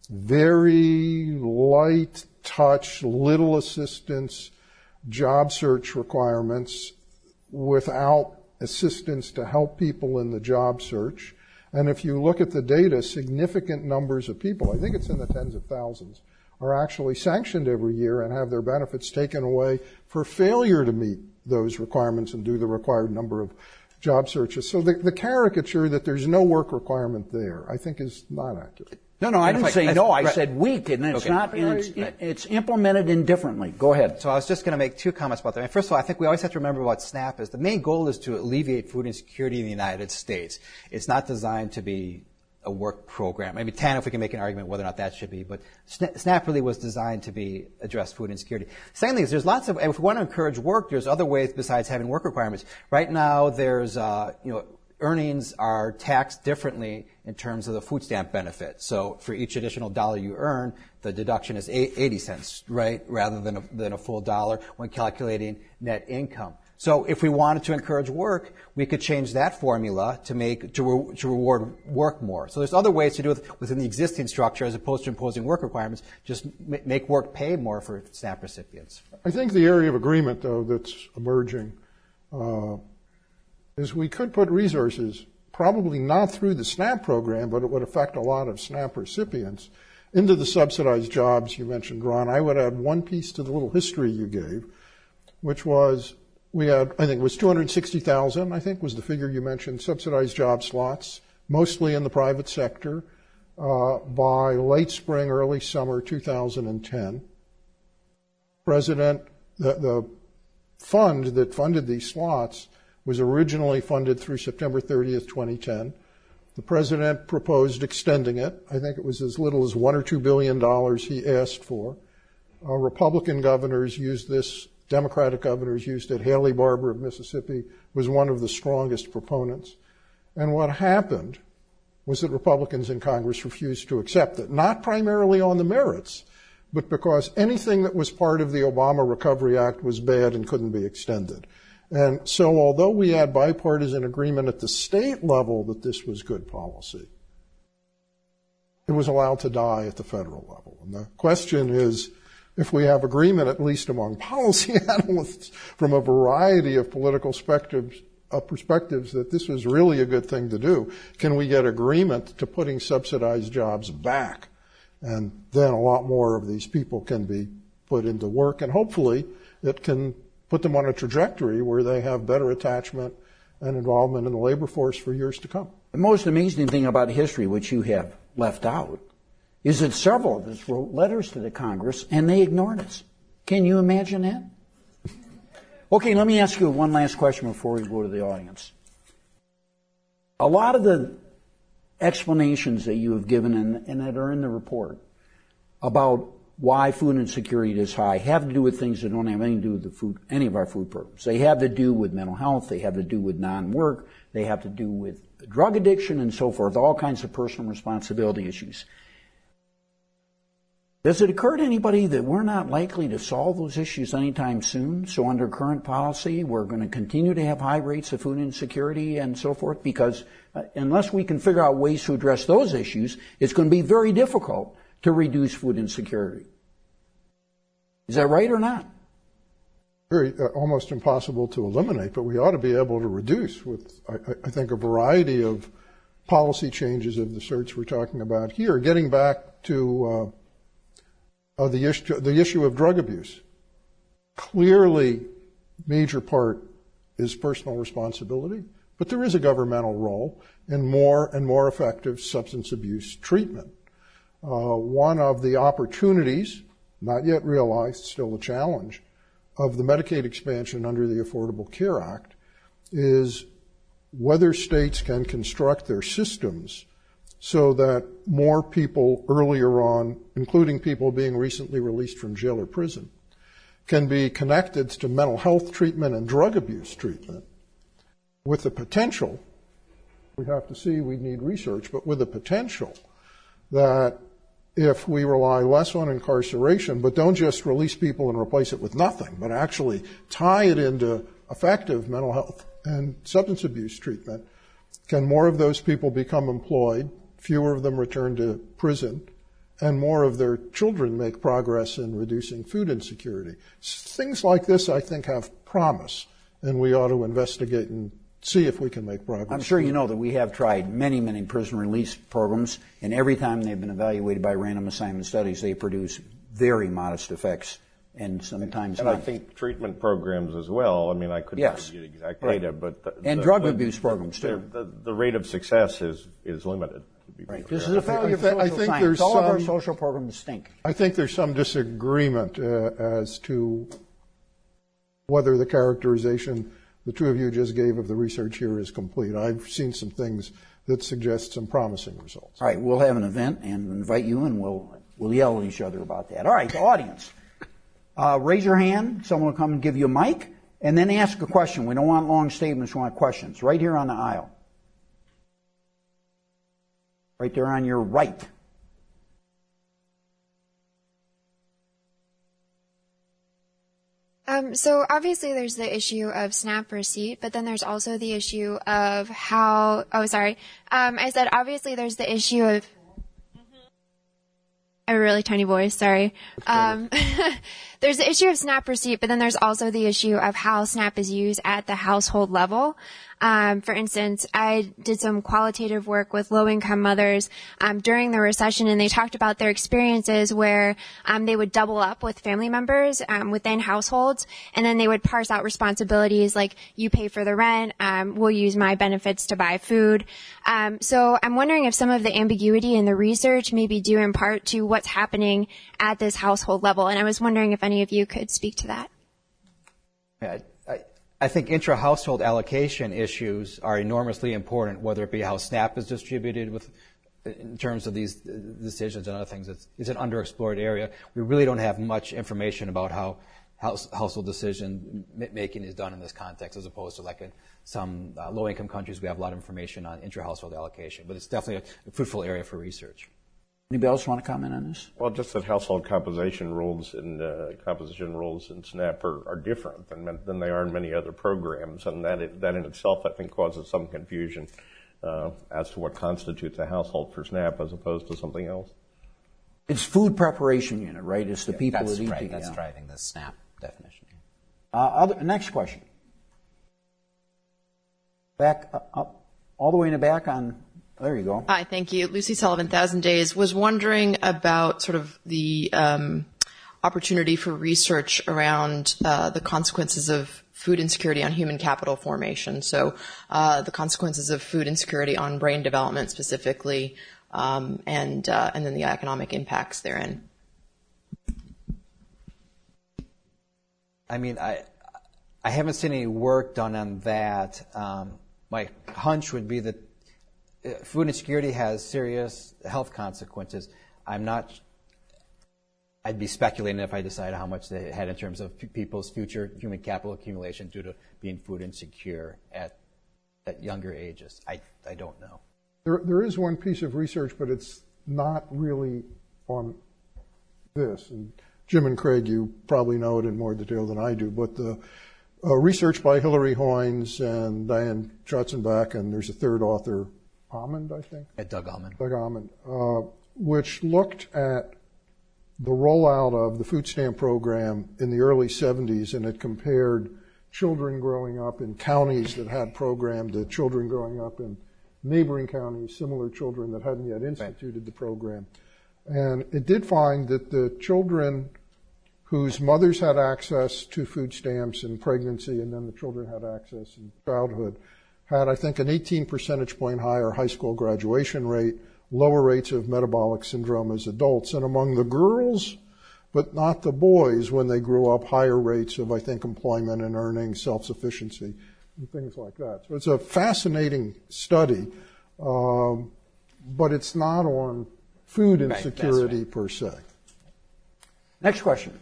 very light touch, little assistance, job search requirements without assistance to help people in the job search. And if you look at the data, significant numbers of people, I think it's in the tens of thousands, are actually sanctioned every year and have their benefits taken away for failure to meet those requirements and do the required number of job searches. So the, the caricature that there's no work requirement there, I think, is not accurate. No, no, I didn't say no. I right. said weak, and it's okay. not. And it's, right. it's implemented indifferently. Go ahead. So I was just going to make two comments about that. First of all, I think we always have to remember what SNAP is. The main goal is to alleviate food insecurity in the United States. It's not designed to be a work program. I mean, TANF, we can make an argument whether or not that should be, but SNAP really was designed to be address food insecurity. Secondly, is there's lots of, if we want to encourage work, there's other ways besides having work requirements. Right now, there's, uh, you know, earnings are taxed differently in terms of the food stamp benefit. So for each additional dollar you earn, the deduction is eighty cents, right, rather than a, than a full dollar when calculating net income. So if we wanted to encourage work, we could change that formula to make to, re, to reward work more. So there's other ways to do it within the existing structure as opposed to imposing work requirements. Just make work pay more for SNAP recipients. I think the area of agreement, though, that's emerging uh, is we could put resources probably not through the SNAP program, but it would affect a lot of SNAP recipients, into the subsidized jobs you mentioned, Ron. I would add one piece to the little history you gave, which was we had, I think it was two hundred sixty thousand, I think was the figure you mentioned, subsidized job slots, mostly in the private sector, uh, by late spring, early summer two thousand ten. President, the, the fund that funded these slots was originally funded through September thirtieth, twenty ten. The president proposed extending it. I think it was as little as one or two billion dollars he asked for. Uh, Republican governors used this. Democratic governors used it. Haley Barbour of Mississippi was one of the strongest proponents. And what happened was that Republicans in Congress refused to accept it, not primarily on the merits, but because anything that was part of the Obama Recovery Act was bad and couldn't be extended. And so although we had bipartisan agreement at the state level that this was good policy, it was allowed to die at the federal level. And the question is, if we have agreement, at least among policy analysts from a variety of political perspectives, uh, perspectives that this was really a good thing to do, can we get agreement to putting subsidized jobs back? And then a lot more of these people can be put into work, and hopefully it can put them on a trajectory where they have better attachment and involvement in the labor force for years to come. The most amazing thing about history, which you have left out, is that several of us wrote letters to the Congress and they ignored us. Can you imagine that? Okay, let me ask you one last question before we go to the audience. A lot of the explanations that you have given and, and that are in the report about why food insecurity is high have to do with things that don't have anything to do with the food, any of our food programs. They have to do with mental health, they have to do with non-work, they have to do with drug addiction and so forth, all kinds of personal responsibility issues. Does it occur to anybody that we're not likely to solve those issues anytime soon? So under current policy, we're going to continue to have high rates of food insecurity and so forth? Because uh, unless we can figure out ways to address those issues, it's going to be very difficult to reduce food insecurity. Is that right or not? Very, uh, almost impossible to eliminate, but we ought to be able to reduce with, I, I think, a variety of policy changes of the sorts we're talking about here. Getting back to uh, Uh, the issue, the issue of drug abuse. Clearly, major part is personal responsibility, but there is a governmental role in more and more effective substance abuse treatment. Uh, one of the opportunities, not yet realized, still a challenge, of the Medicaid expansion under the Affordable Care Act is whether states can construct their systems so that more people earlier on, including people being recently released from jail or prison, can be connected to mental health treatment and drug abuse treatment with the potential, we have to see, we need research, but with the potential that if we rely less on incarceration, but don't just release people and replace it with nothing, but actually tie it into effective mental health and substance abuse treatment, can more of those people become employed, fewer of them return to prison, and more of their children make progress in reducing food insecurity. Things like this, I think, have promise, and we ought to investigate and see if we can make progress. I'm sure you know that we have tried many, many prison release programs, and every time they've been evaluated by random assignment studies, they produce very modest effects, and sometimes and not. I think treatment programs as well. I mean, I couldn't yes. give you exact right. data, but the, and the, drug the, abuse programs too. The, the rate of success is is limited. Right. This is a failure of I, th- social I think science. there's All some, of our social programs stink. I think there's some disagreement uh, as to whether the characterization the two of you just gave of the research here is complete. I've seen some things that suggest some promising results. All right, we'll have an event and invite you, and we'll we'll yell at each other about that. All right, the audience, uh, raise your hand. Someone will come and give you a mic, and then ask a question. We don't want long statements. We want questions. Right here on the aisle. Right there on your right. Um, so obviously there's the issue of SNAP receipt, but then there's also the issue of how, oh, sorry. Um, I said obviously there's the issue of, I have a really tiny voice, sorry. Um, there's the issue of SNAP receipt, but then there's also the issue of how SNAP is used at the household level. Um, for instance, I did some qualitative work with low-income mothers um, during the recession, and they talked about their experiences where um, they would double up with family members um, within households, and then they would parse out responsibilities like, you pay for the rent, um, we'll use my benefits to buy food. Um, so I'm wondering if some of the ambiguity in the research may be due in part to what's happening at this household level, and I was wondering if any of you could speak to that. Yeah, I, I think intra-household allocation issues are enormously important, whether it be how SNAP is distributed with, in terms of these decisions and other things. It's, it's an underexplored area. We really don't have much information about how house, household decision making is done in this context, as opposed to like in some uh, low-income countries, we have a lot of information on intra-household allocation. But it's definitely a, a fruitful area for research. Anybody else want to comment on this? Well, just that household composition rules and uh, composition rules in SNAP are, are different than than they are in many other programs, and that it, that in itself, I think, causes some confusion uh, as to what constitutes a household for SNAP as opposed to something else. It's food preparation unit, right? It's the Yeah, people that's that eat right. the, That's yeah. driving the SNAP definition. Uh, other, next question. Back uh, up, all the way in the back on. There you go. Hi, thank you. Lucy Sullivan, Thousand Days. Was wondering about sort of the um, opportunity for research around uh, the consequences of food insecurity on human capital formation. So uh, the consequences of food insecurity on brain development specifically, um, and uh, and then the economic impacts therein. I mean, I I haven't seen any work done on that. Um, my hunch would be that food insecurity has serious health consequences. I'm not, I'd be speculating if I decided how much they had in terms of p- people's future human capital accumulation due to being food insecure at, at younger ages. I, I don't know. There, there is one piece of research, but it's not really on this. And Jim and Craig, you probably know it in more detail than I do, but the uh, research by Hilary Hoynes and Diane Schutzenbach, and there's a third author, Almond, I think? At Doug Almond. Doug Almond, uh, which looked at the rollout of the food stamp program in the early seventies, and it compared children growing up in counties that had programmed to children growing up in neighboring counties, similar children that hadn't yet instituted right. the program. And it did find that the children whose mothers had access to food stamps in pregnancy, and then the children had access in childhood, had, I think, an eighteen percentage point higher high school graduation rate, lower rates of metabolic syndrome as adults, and among the girls, but not the boys, when they grew up, higher rates of, I think, employment and earnings, self-sufficiency, and things like that. So it's a fascinating study, um, but it's not on food insecurity right, per se. Next question.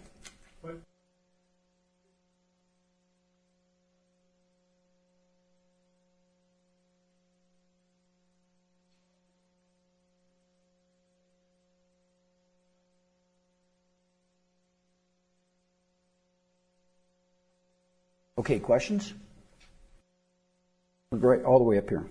Okay, questions? Right, all the way up here.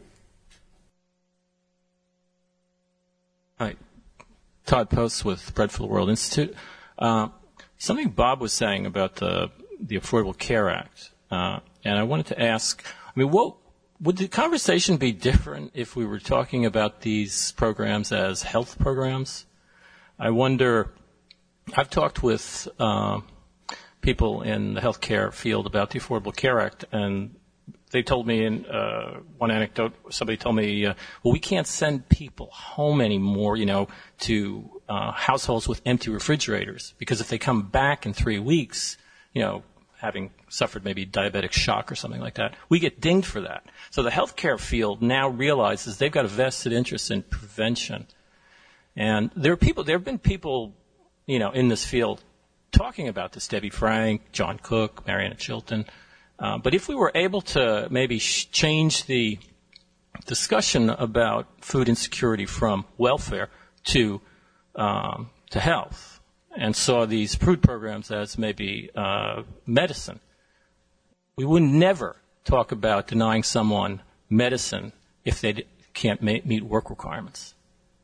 Hi. Todd Post with Bread for the World Institute. Uh, something Bob was saying about the the Affordable Care Act, uh, and I wanted to ask, I mean, what would the conversation be different if we were talking about these programs as health programs? I wonder, I've talked with uh, people in the healthcare field about the Affordable Care Act, and they told me in uh, one anecdote, somebody told me, uh, well, we can't send people home anymore, you know, to uh, households with empty refrigerators, because if they come back in three weeks, you know, having suffered maybe diabetic shock or something like that, we get dinged for that. So the healthcare field now realizes they've got a vested interest in prevention. And there are people, there have been people, you know, in this field talking about this, Debbie Frank, John Cook, Mariana Chilton. Uh, but if we were able to maybe sh- change the discussion about food insecurity from welfare to um, to health, and saw these food programs as maybe uh, medicine, we would never talk about denying someone medicine if they d- can't ma- meet work requirements.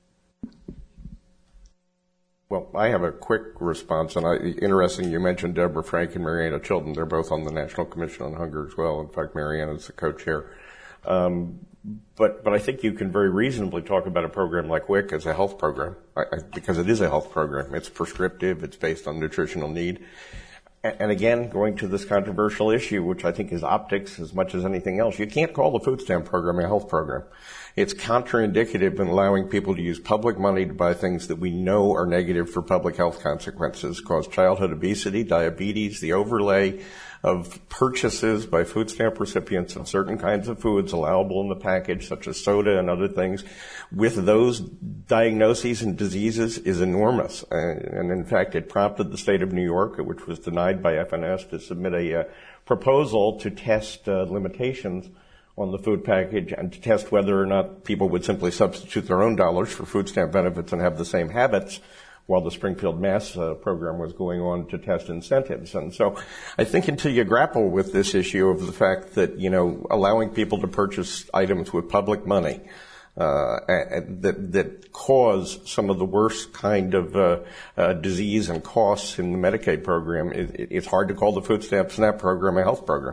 Well, I have a quick response, and I, interesting you mentioned Deborah Frank and Mariana Chilton. They're both on the National Commission on Hunger as well. In fact, Mariana is the co-chair. Um, but but I think you can very reasonably talk about a program like W I C as a health program, I, I, because it is a health program. It's prescriptive. It's based on nutritional need. And, and again, going to this controversial issue, which I think is optics as much as anything else, you can't call the food stamp program a health program. It's counterindicative in allowing people to use public money to buy things that we know are negative for public health consequences, cause childhood obesity, diabetes, the overlay of purchases by food stamp recipients of certain kinds of foods allowable in the package, such as soda and other things, with those diagnoses and diseases is enormous. And in fact, it prompted the state of New York, which was denied by F N S, to submit a uh, proposal to test uh, limitations on the food package and to test whether or not people would simply substitute their own dollars for food stamp benefits and have the same habits, while the Springfield, Mass. Uh, program was going on to test incentives. And so I think until you grapple with this issue of the fact that, you know, allowing people to purchase items with public money uh, that, that cause some of the worst kind of uh, uh, disease and costs in the Medicaid program, it, it's hard to call the food stamp SNAP program a health program.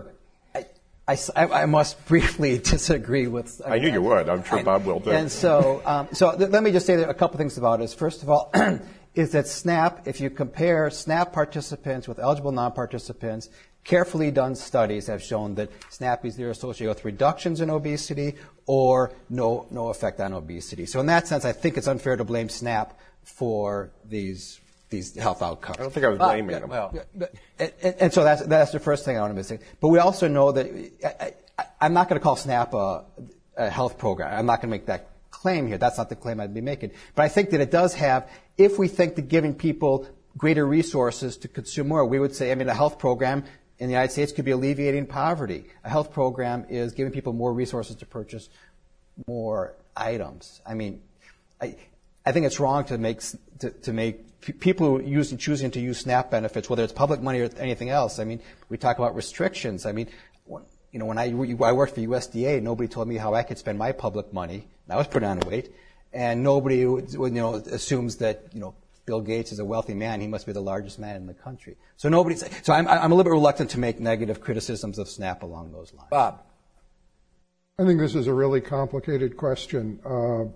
I, I must briefly disagree with. I, I knew you would. I'm sure I, Bob will too. And so, um, so th- let me just say a couple things about it. First of all, is that SNAP, if you compare SNAP participants with eligible non-participants, carefully done studies have shown that SNAP is either associated with reductions in obesity or no no effect on obesity. So in that sense, I think it's unfair to blame SNAP for these. These health outcomes. I don't think I was blaming uh, them. Well, and, and, and so that's that's the first thing I want to say. But we also know that I, I, I'm not going to call SNAP a, a health program. I'm not going to make that claim here. That's not the claim I'd be making. But I think that it does have. If we think that giving people greater resources to consume more, we would say, I mean, a health program in the United States could be alleviating poverty. A health program is giving people more resources to purchase more items. I mean, I. I think it's wrong to make to, to make p- people who are using, choosing to use SNAP benefits, whether it's public money or anything else. I mean, we talk about restrictions. I mean, when, you know, when I I worked for U S D A, nobody told me how I could spend my public money. I was put on weight, and nobody, you know, assumes that you know Bill Gates is a wealthy man. He must be the largest man in the country. So nobody. So I'm I'm a little bit reluctant to make negative criticisms of SNAP along those lines. Bob, I think this is a really complicated question. Uh,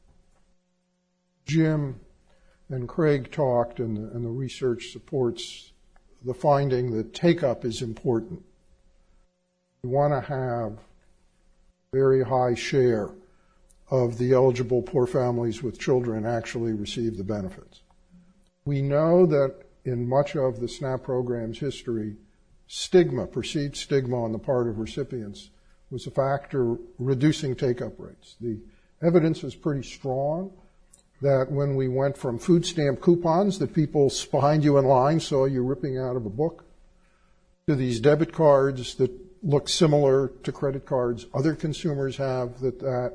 Jim and Craig talked, and the, and the research supports the finding that take-up is important. We want to have a very high share of the eligible poor families with children actually receive the benefits. We know that in much of the SNAP program's history, stigma, perceived stigma on the part of recipients was a factor reducing take-up rates. The evidence is pretty strong that when we went from food stamp coupons that people behind you in line saw you ripping out of a book, to these debit cards that look similar to credit cards other consumers have, that that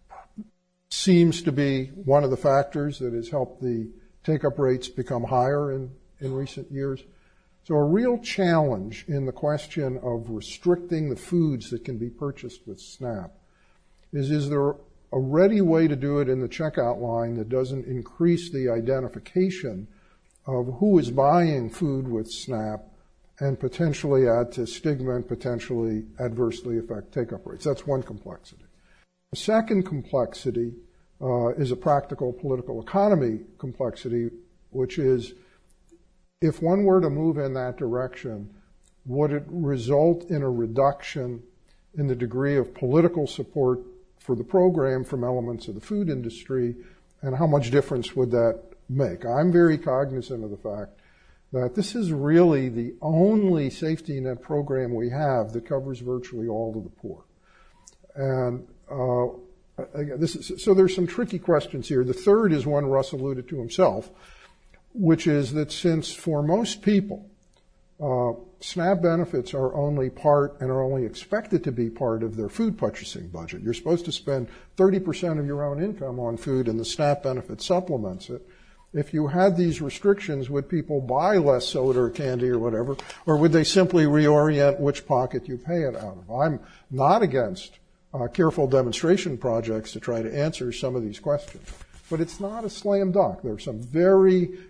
seems to be one of the factors that has helped the take-up rates become higher in, in recent years. So a real challenge in the question of restricting the foods that can be purchased with SNAP is, is there a ready way to do it in the checkout line that doesn't increase the identification of who is buying food with SNAP and potentially add to stigma and potentially adversely affect take-up rates. That's one complexity. The second complexity uh, is a practical political economy complexity, which is if one were to move in that direction, would it result in a reduction in the degree of political support for the program from elements of the food industry, and how much difference would that make? I'm very cognizant of the fact that this is really the only safety net program we have that covers virtually all of the poor. And uh, this is, so there's some tricky questions here. The third is one Russ alluded to himself, which is that since for most people, uh, SNAP benefits are only part and are only expected to be part of their food purchasing budget. You're supposed to spend thirty percent of your own income on food, and the SNAP benefit supplements it. If you had these restrictions, would people buy less soda or candy or whatever, or would they simply reorient which pocket you pay it out of? I'm not against uh, careful demonstration projects to try to answer some of these questions, but it's not a slam dunk. There are some very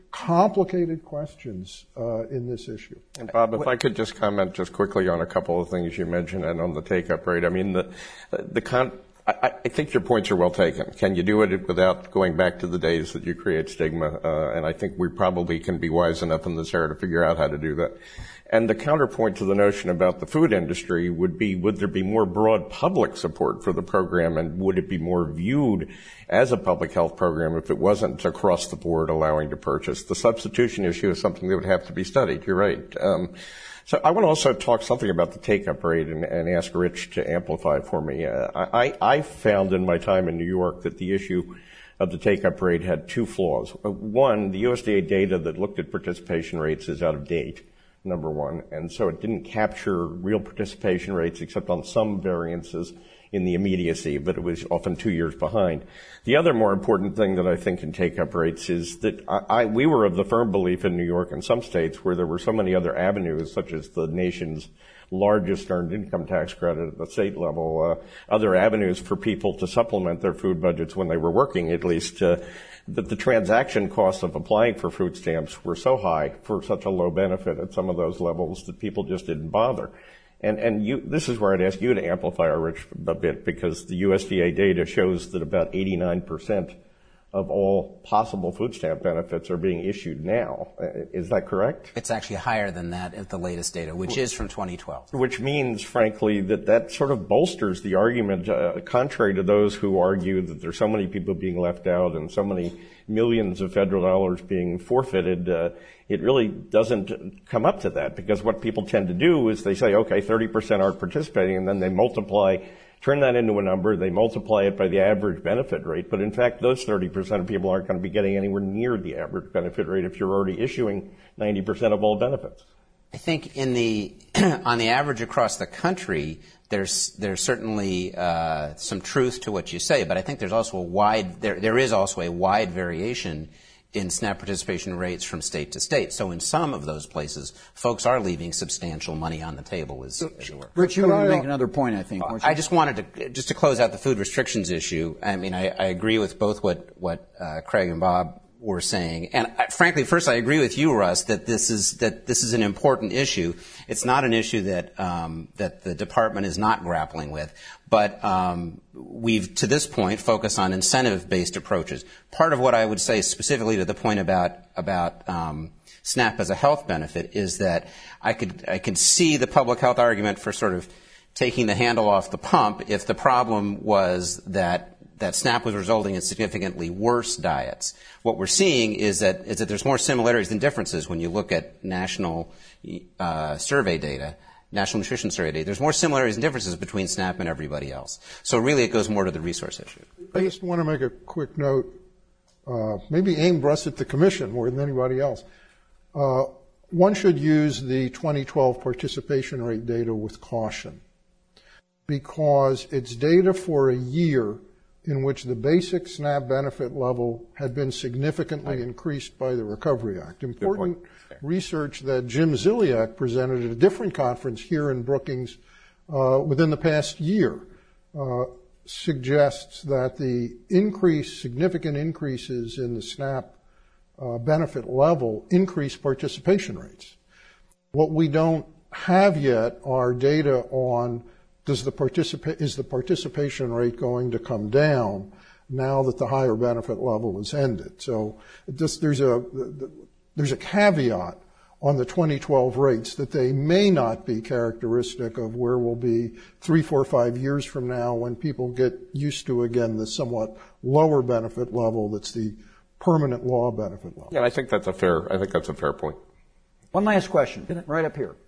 complicated questions uh, in this issue. And Bob, if I could just comment just quickly on a couple of things you mentioned and on the take-up rate. I mean, the the con- I, I think your points are well taken. Can you do it without going back to the days that you create stigma? Uh, and I think we probably can be wise enough in this area to figure out how to do that. And the counterpoint to the notion about the food industry would be, would there be more broad public support for the program, and would it be more viewed as a public health program if it wasn't across the board allowing to purchase? The substitution issue is something that would have to be studied. You're right. Um, so I want to also talk something about the take-up rate and, and ask Rich to amplify for me. Uh, I, I found in my time in New York that the issue of the take-up rate had two flaws. One, the U S D A data that looked at participation rates is out of date, number one, and so it didn't capture real participation rates except on some variances in the immediacy, but it was often two years behind. The other more important thing that I think in take-up rates is that I, I, we were of the firm belief in New York and some states where there were so many other avenues, such as the nation's largest earned income tax credit at the state level, uh, other avenues for people to supplement their food budgets when they were working, at least, uh, that the transaction costs of applying for food stamps were so high for such a low benefit at some of those levels that people just didn't bother. And, and you, this is where I'd ask you to amplify our Rich a bit, because the U S D A data shows that about eighty-nine percent of all possible food stamp benefits are being issued now. Is that correct? It's actually higher than that at the latest data, which is from twenty twelve. Which means, frankly, that that sort of bolsters the argument, uh, contrary to those who argue that there's so many people being left out and so many millions of federal dollars being forfeited. Uh, it really doesn't come up to that, because what people tend to do is they say, okay, thirty percent aren't participating, and then they multiply, turn that into a number, they multiply it by the average benefit rate. But in fact, those thirty percent of people aren't going to be getting anywhere near the average benefit rate if you're already issuing ninety percent of all benefits. I think in the on the average across the country, there's there's certainly uh, some truth to what you say, but I think there's also a wide there there is also a wide variation in SNAP participation rates from state to state. So in some of those places, folks are leaving substantial money on the table, as, as it were. Rich, you were going to make another point, I think. Uh, I just wanted to, just to close out the food restrictions issue. I mean, I, I agree with both what, what uh, Craig and Bob were saying. And I, frankly, first, I agree with you, Russ, that this is, that this is an important issue. It's not an issue that, um, that the department is not grappling with. But um, we've, to this point, focused on incentive-based approaches. Part of what I would say specifically to the point about about um, SNAP as a health benefit is that I could I could see the public health argument for sort of taking the handle off the pump if the problem was that that SNAP was resulting in significantly worse diets. What we're seeing is that is that there's more similarities than differences when you look at national uh, survey data. National Nutrition Survey data. There's more similarities and differences between SNAP and everybody else. So really it goes more to the resource issue. I just want to make a quick note, uh, maybe aimed Russ at the Commission more than anybody else. Uh, one should use the twenty twelve participation rate data with caution, because it's data for a year in which the basic SNAP benefit level had been significantly increased by the Recovery Act. Important research that Jim Ziliak presented at a different conference here in Brookings uh, within the past year uh, suggests that the increase, significant increases in the SNAP uh, benefit level increase participation rates. What we don't have yet are data on Does the participa- is the participation rate going to come down now that the higher benefit level is ended? So just, there's a there's a caveat on the twenty twelve rates that they may not be characteristic of where we'll be three, four, five years from now when people get used to, again, the somewhat lower benefit level that's the permanent law benefit level. Yeah, I think that's a fair, I think that's a fair point. One last question, right up here.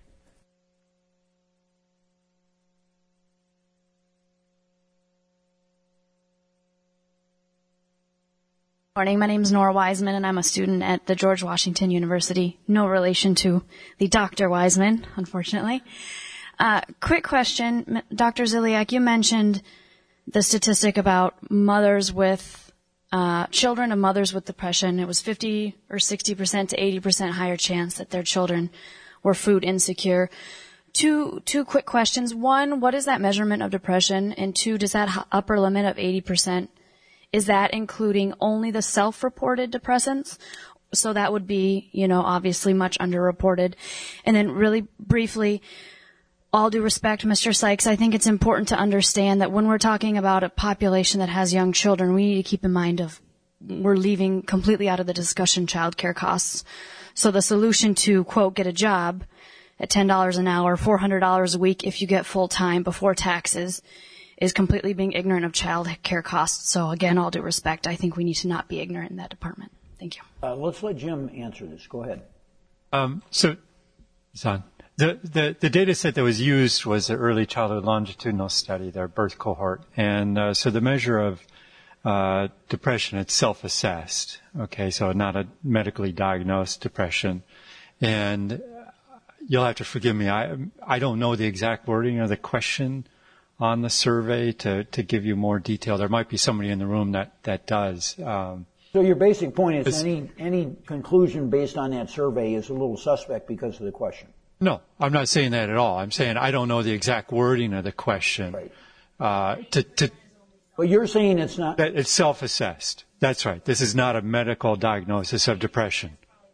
Morning. My name is Nora Wiseman, and I'm a student at the George Washington University. No relation to the Doctor Wiseman, unfortunately. Uh, quick question. Doctor Ziliak, you mentioned the statistic about mothers with, uh, children of mothers with depression. It was fifty or sixty percent to eighty percent higher chance that their children were food insecure. Two, two quick questions. One, what is that measurement of depression? And two, does that upper limit of eighty percent, is that including only the self-reported depressants, So that would be, you know, obviously much underreported. And then really briefly, all due respect, Mister Sykes, I think it's important to understand that when we're talking about a population that has young children, we need to keep in mind of we're leaving completely out of the discussion child care costs. So the solution to, quote, get a job at ten dollars an hour, four hundred dollars a week if you get full-time before taxes is completely being ignorant of child care costs. So again, all due respect, I think we need to not be ignorant in that department. Thank you. Uh, let's let Jim answer this. Go ahead. Um, so, Son, the, the, the data set that was used was the early childhood longitudinal study, their birth cohort. And uh, so the measure of uh, depression, it's self-assessed. Okay, so not a medically diagnosed depression. And you'll have to forgive me. I, I don't know the exact wording of the question on the survey to, to give you more detail. There might be somebody in the room that, that does. Um, So your basic point is any any conclusion based on that survey is a little suspect because of the question. No, I'm not saying that at all. I'm saying I don't know the exact wording of the question. Right. Uh, to, to, but you're saying it's not. That it's self-assessed. That's right. This is not a medical diagnosis of depression.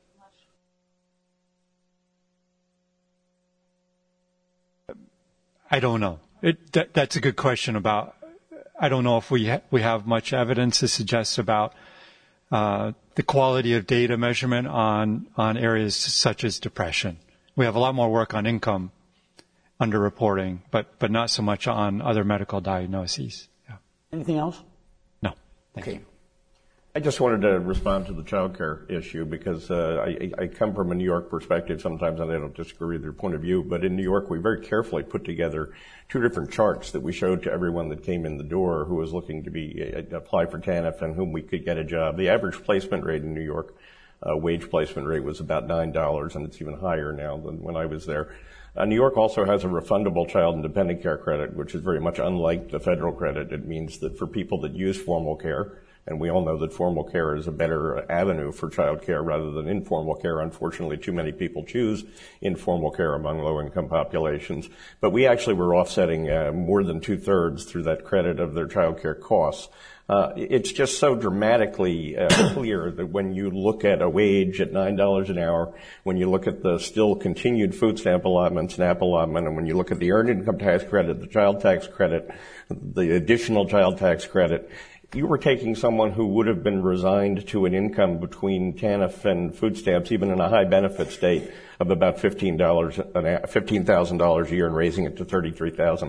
I don't know. It, that, that's a good question about. I don't know if we ha- we have much evidence to suggest about. Uh, the quality of data measurement on, on areas such as depression. We have a lot more work on income underreporting, but, but not so much on other medical diagnoses. Yeah. Anything else? No. Thank okay. you. I just wanted to respond to the child care issue because uh, I, I come from a New York perspective sometimes, and I don't disagree with your point of view, but in New York we very carefully put together two different charts that we showed to everyone that came in the door who was looking to be uh, apply for TANF and whom we could get a job. The average placement rate in New York, uh, wage placement rate was about nine dollars, and it's even higher now than when I was there. Uh, New York also has a refundable child and dependent care credit, which is very much unlike the federal credit. It means that for people that use formal care, and we all know that formal care is a better avenue for child care rather than informal care. Unfortunately, too many people choose informal care among low-income populations. But we actually were offsetting uh, more than two-thirds through that credit of their child care costs. Uh, it's just so dramatically uh, clear that when you look at a wage at nine dollars an hour, when you look at the still continued food stamp allotment, SNAP allotment, and when you look at the earned income tax credit, the child tax credit, the additional child tax credit, you were taking someone who would have been resigned to an income between TANF and food stamps, even in a high benefit state, of about fifteen dollars, fifteen thousand dollars a year and raising it to thirty-three thousand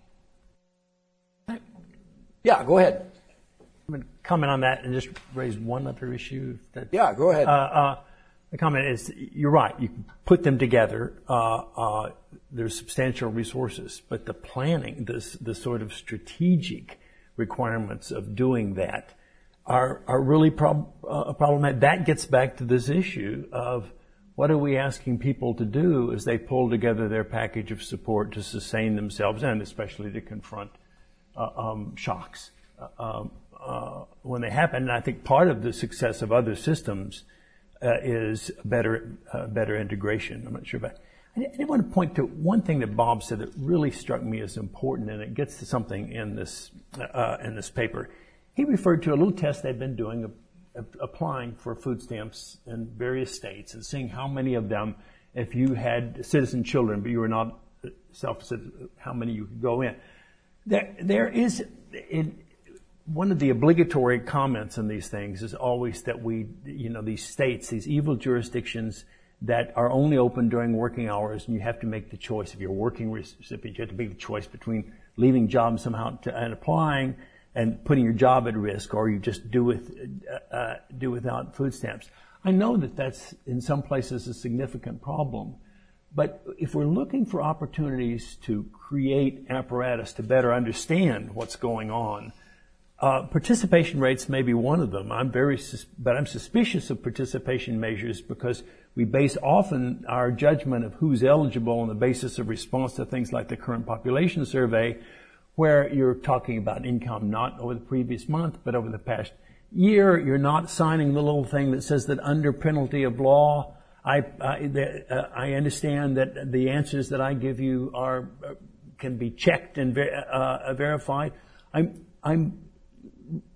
dollars. Yeah, go ahead. I'm going to comment on that and just raise one other issue. That, yeah, go ahead. Uh, uh, the comment is, you're right. You can put them together. Uh, uh, there's substantial resources, but the planning, this, the sort of strategic requirements of doing that are are really prob- uh, problematic. That gets back to this issue of what are we asking people to do as they pull together their package of support to sustain themselves and especially to confront uh, um, shocks uh, um, uh, when they happen. And I think part of the success of other systems uh, is better uh, better integration. I'm not sure about. I did want to point to one thing that Bob said that really struck me as important, and it gets to something in this uh, in this paper. He referred to a little test they've been doing, of, of applying for food stamps in various states, and seeing how many of them, if you had citizen children but you were not self-citizen, how many you could go in. There, there is in, one of the obligatory comments in these things is always that we, you know, these states, these evil jurisdictions that are only open during working hours, and you have to make the choice. If you're a working recipient, you have to make the choice between leaving jobs somehow to, and applying and putting your job at risk, or you just do with uh, uh, do without food stamps. I know that that's in some places a significant problem, but if we're looking for opportunities to create apparatus to better understand what's going on, Uh, participation rates may be one of them. I'm very, sus- but I'm suspicious of participation measures because we base often our judgment of who's eligible on the basis of response to things like the current population survey, where you're talking about income not over the previous month, but over the past year. You're not signing the little thing that says that under penalty of law, I, I, the, uh, I understand that the answers that I give you are, uh, can be checked and ver- uh, verified. I'm, I'm,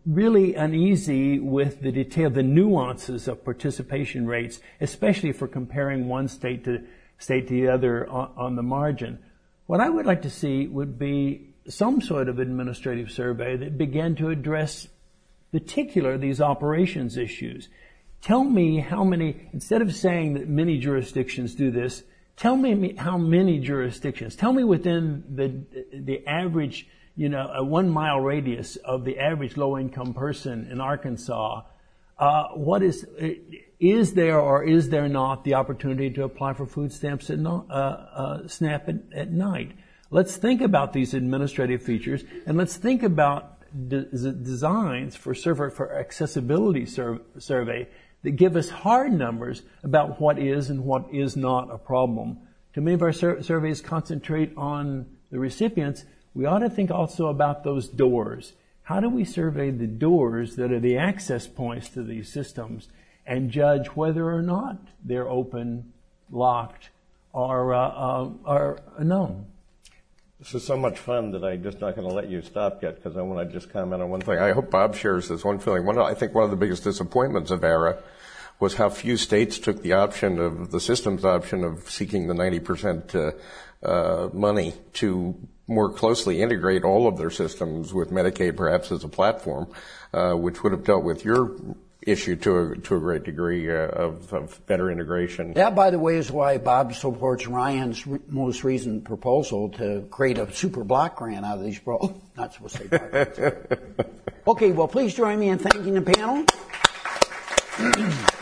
really uneasy with the detail, the nuances of participation rates, especially for comparing one state to state to the other on, on the margin. What I would like to see would be some sort of administrative survey that began to address particular these operations issues. Tell me how many, instead of saying that many jurisdictions do this, tell me how many jurisdictions. Tell me within the the average, you know, a one mile radius of the average low income person in Arkansas, uh, what is, is there or is there not the opportunity to apply for food stamps at no, uh, uh, SNAP at, at night? Let's think about these administrative features, and let's think about de- designs for server for accessibility sur- survey that give us hard numbers about what is and what is not a problem. Too many of our sur- surveys concentrate on the recipients. We ought to think also about those doors. How do we survey the doors that are the access points to these systems and judge whether or not they're open, locked, or, uh, uh, are known? This is so much fun that I'm just not going to let you stop yet because I want to just comment on one thing. I hope Bob shares this one feeling. One, I think one of the biggest disappointments of ERA was how few states took the option of the system's option of seeking the ninety percent uh, uh, money to more closely integrate all of their systems with Medicaid perhaps as a platform, uh, which would have dealt with your issue to a, to a great degree uh, of, of better integration. That, by the way, is why Bob supports Ryan's re- most recent proposal to create a super block grant out of these pro- oh, not supposed to say block grants. Okay, well, please join me in thanking the panel.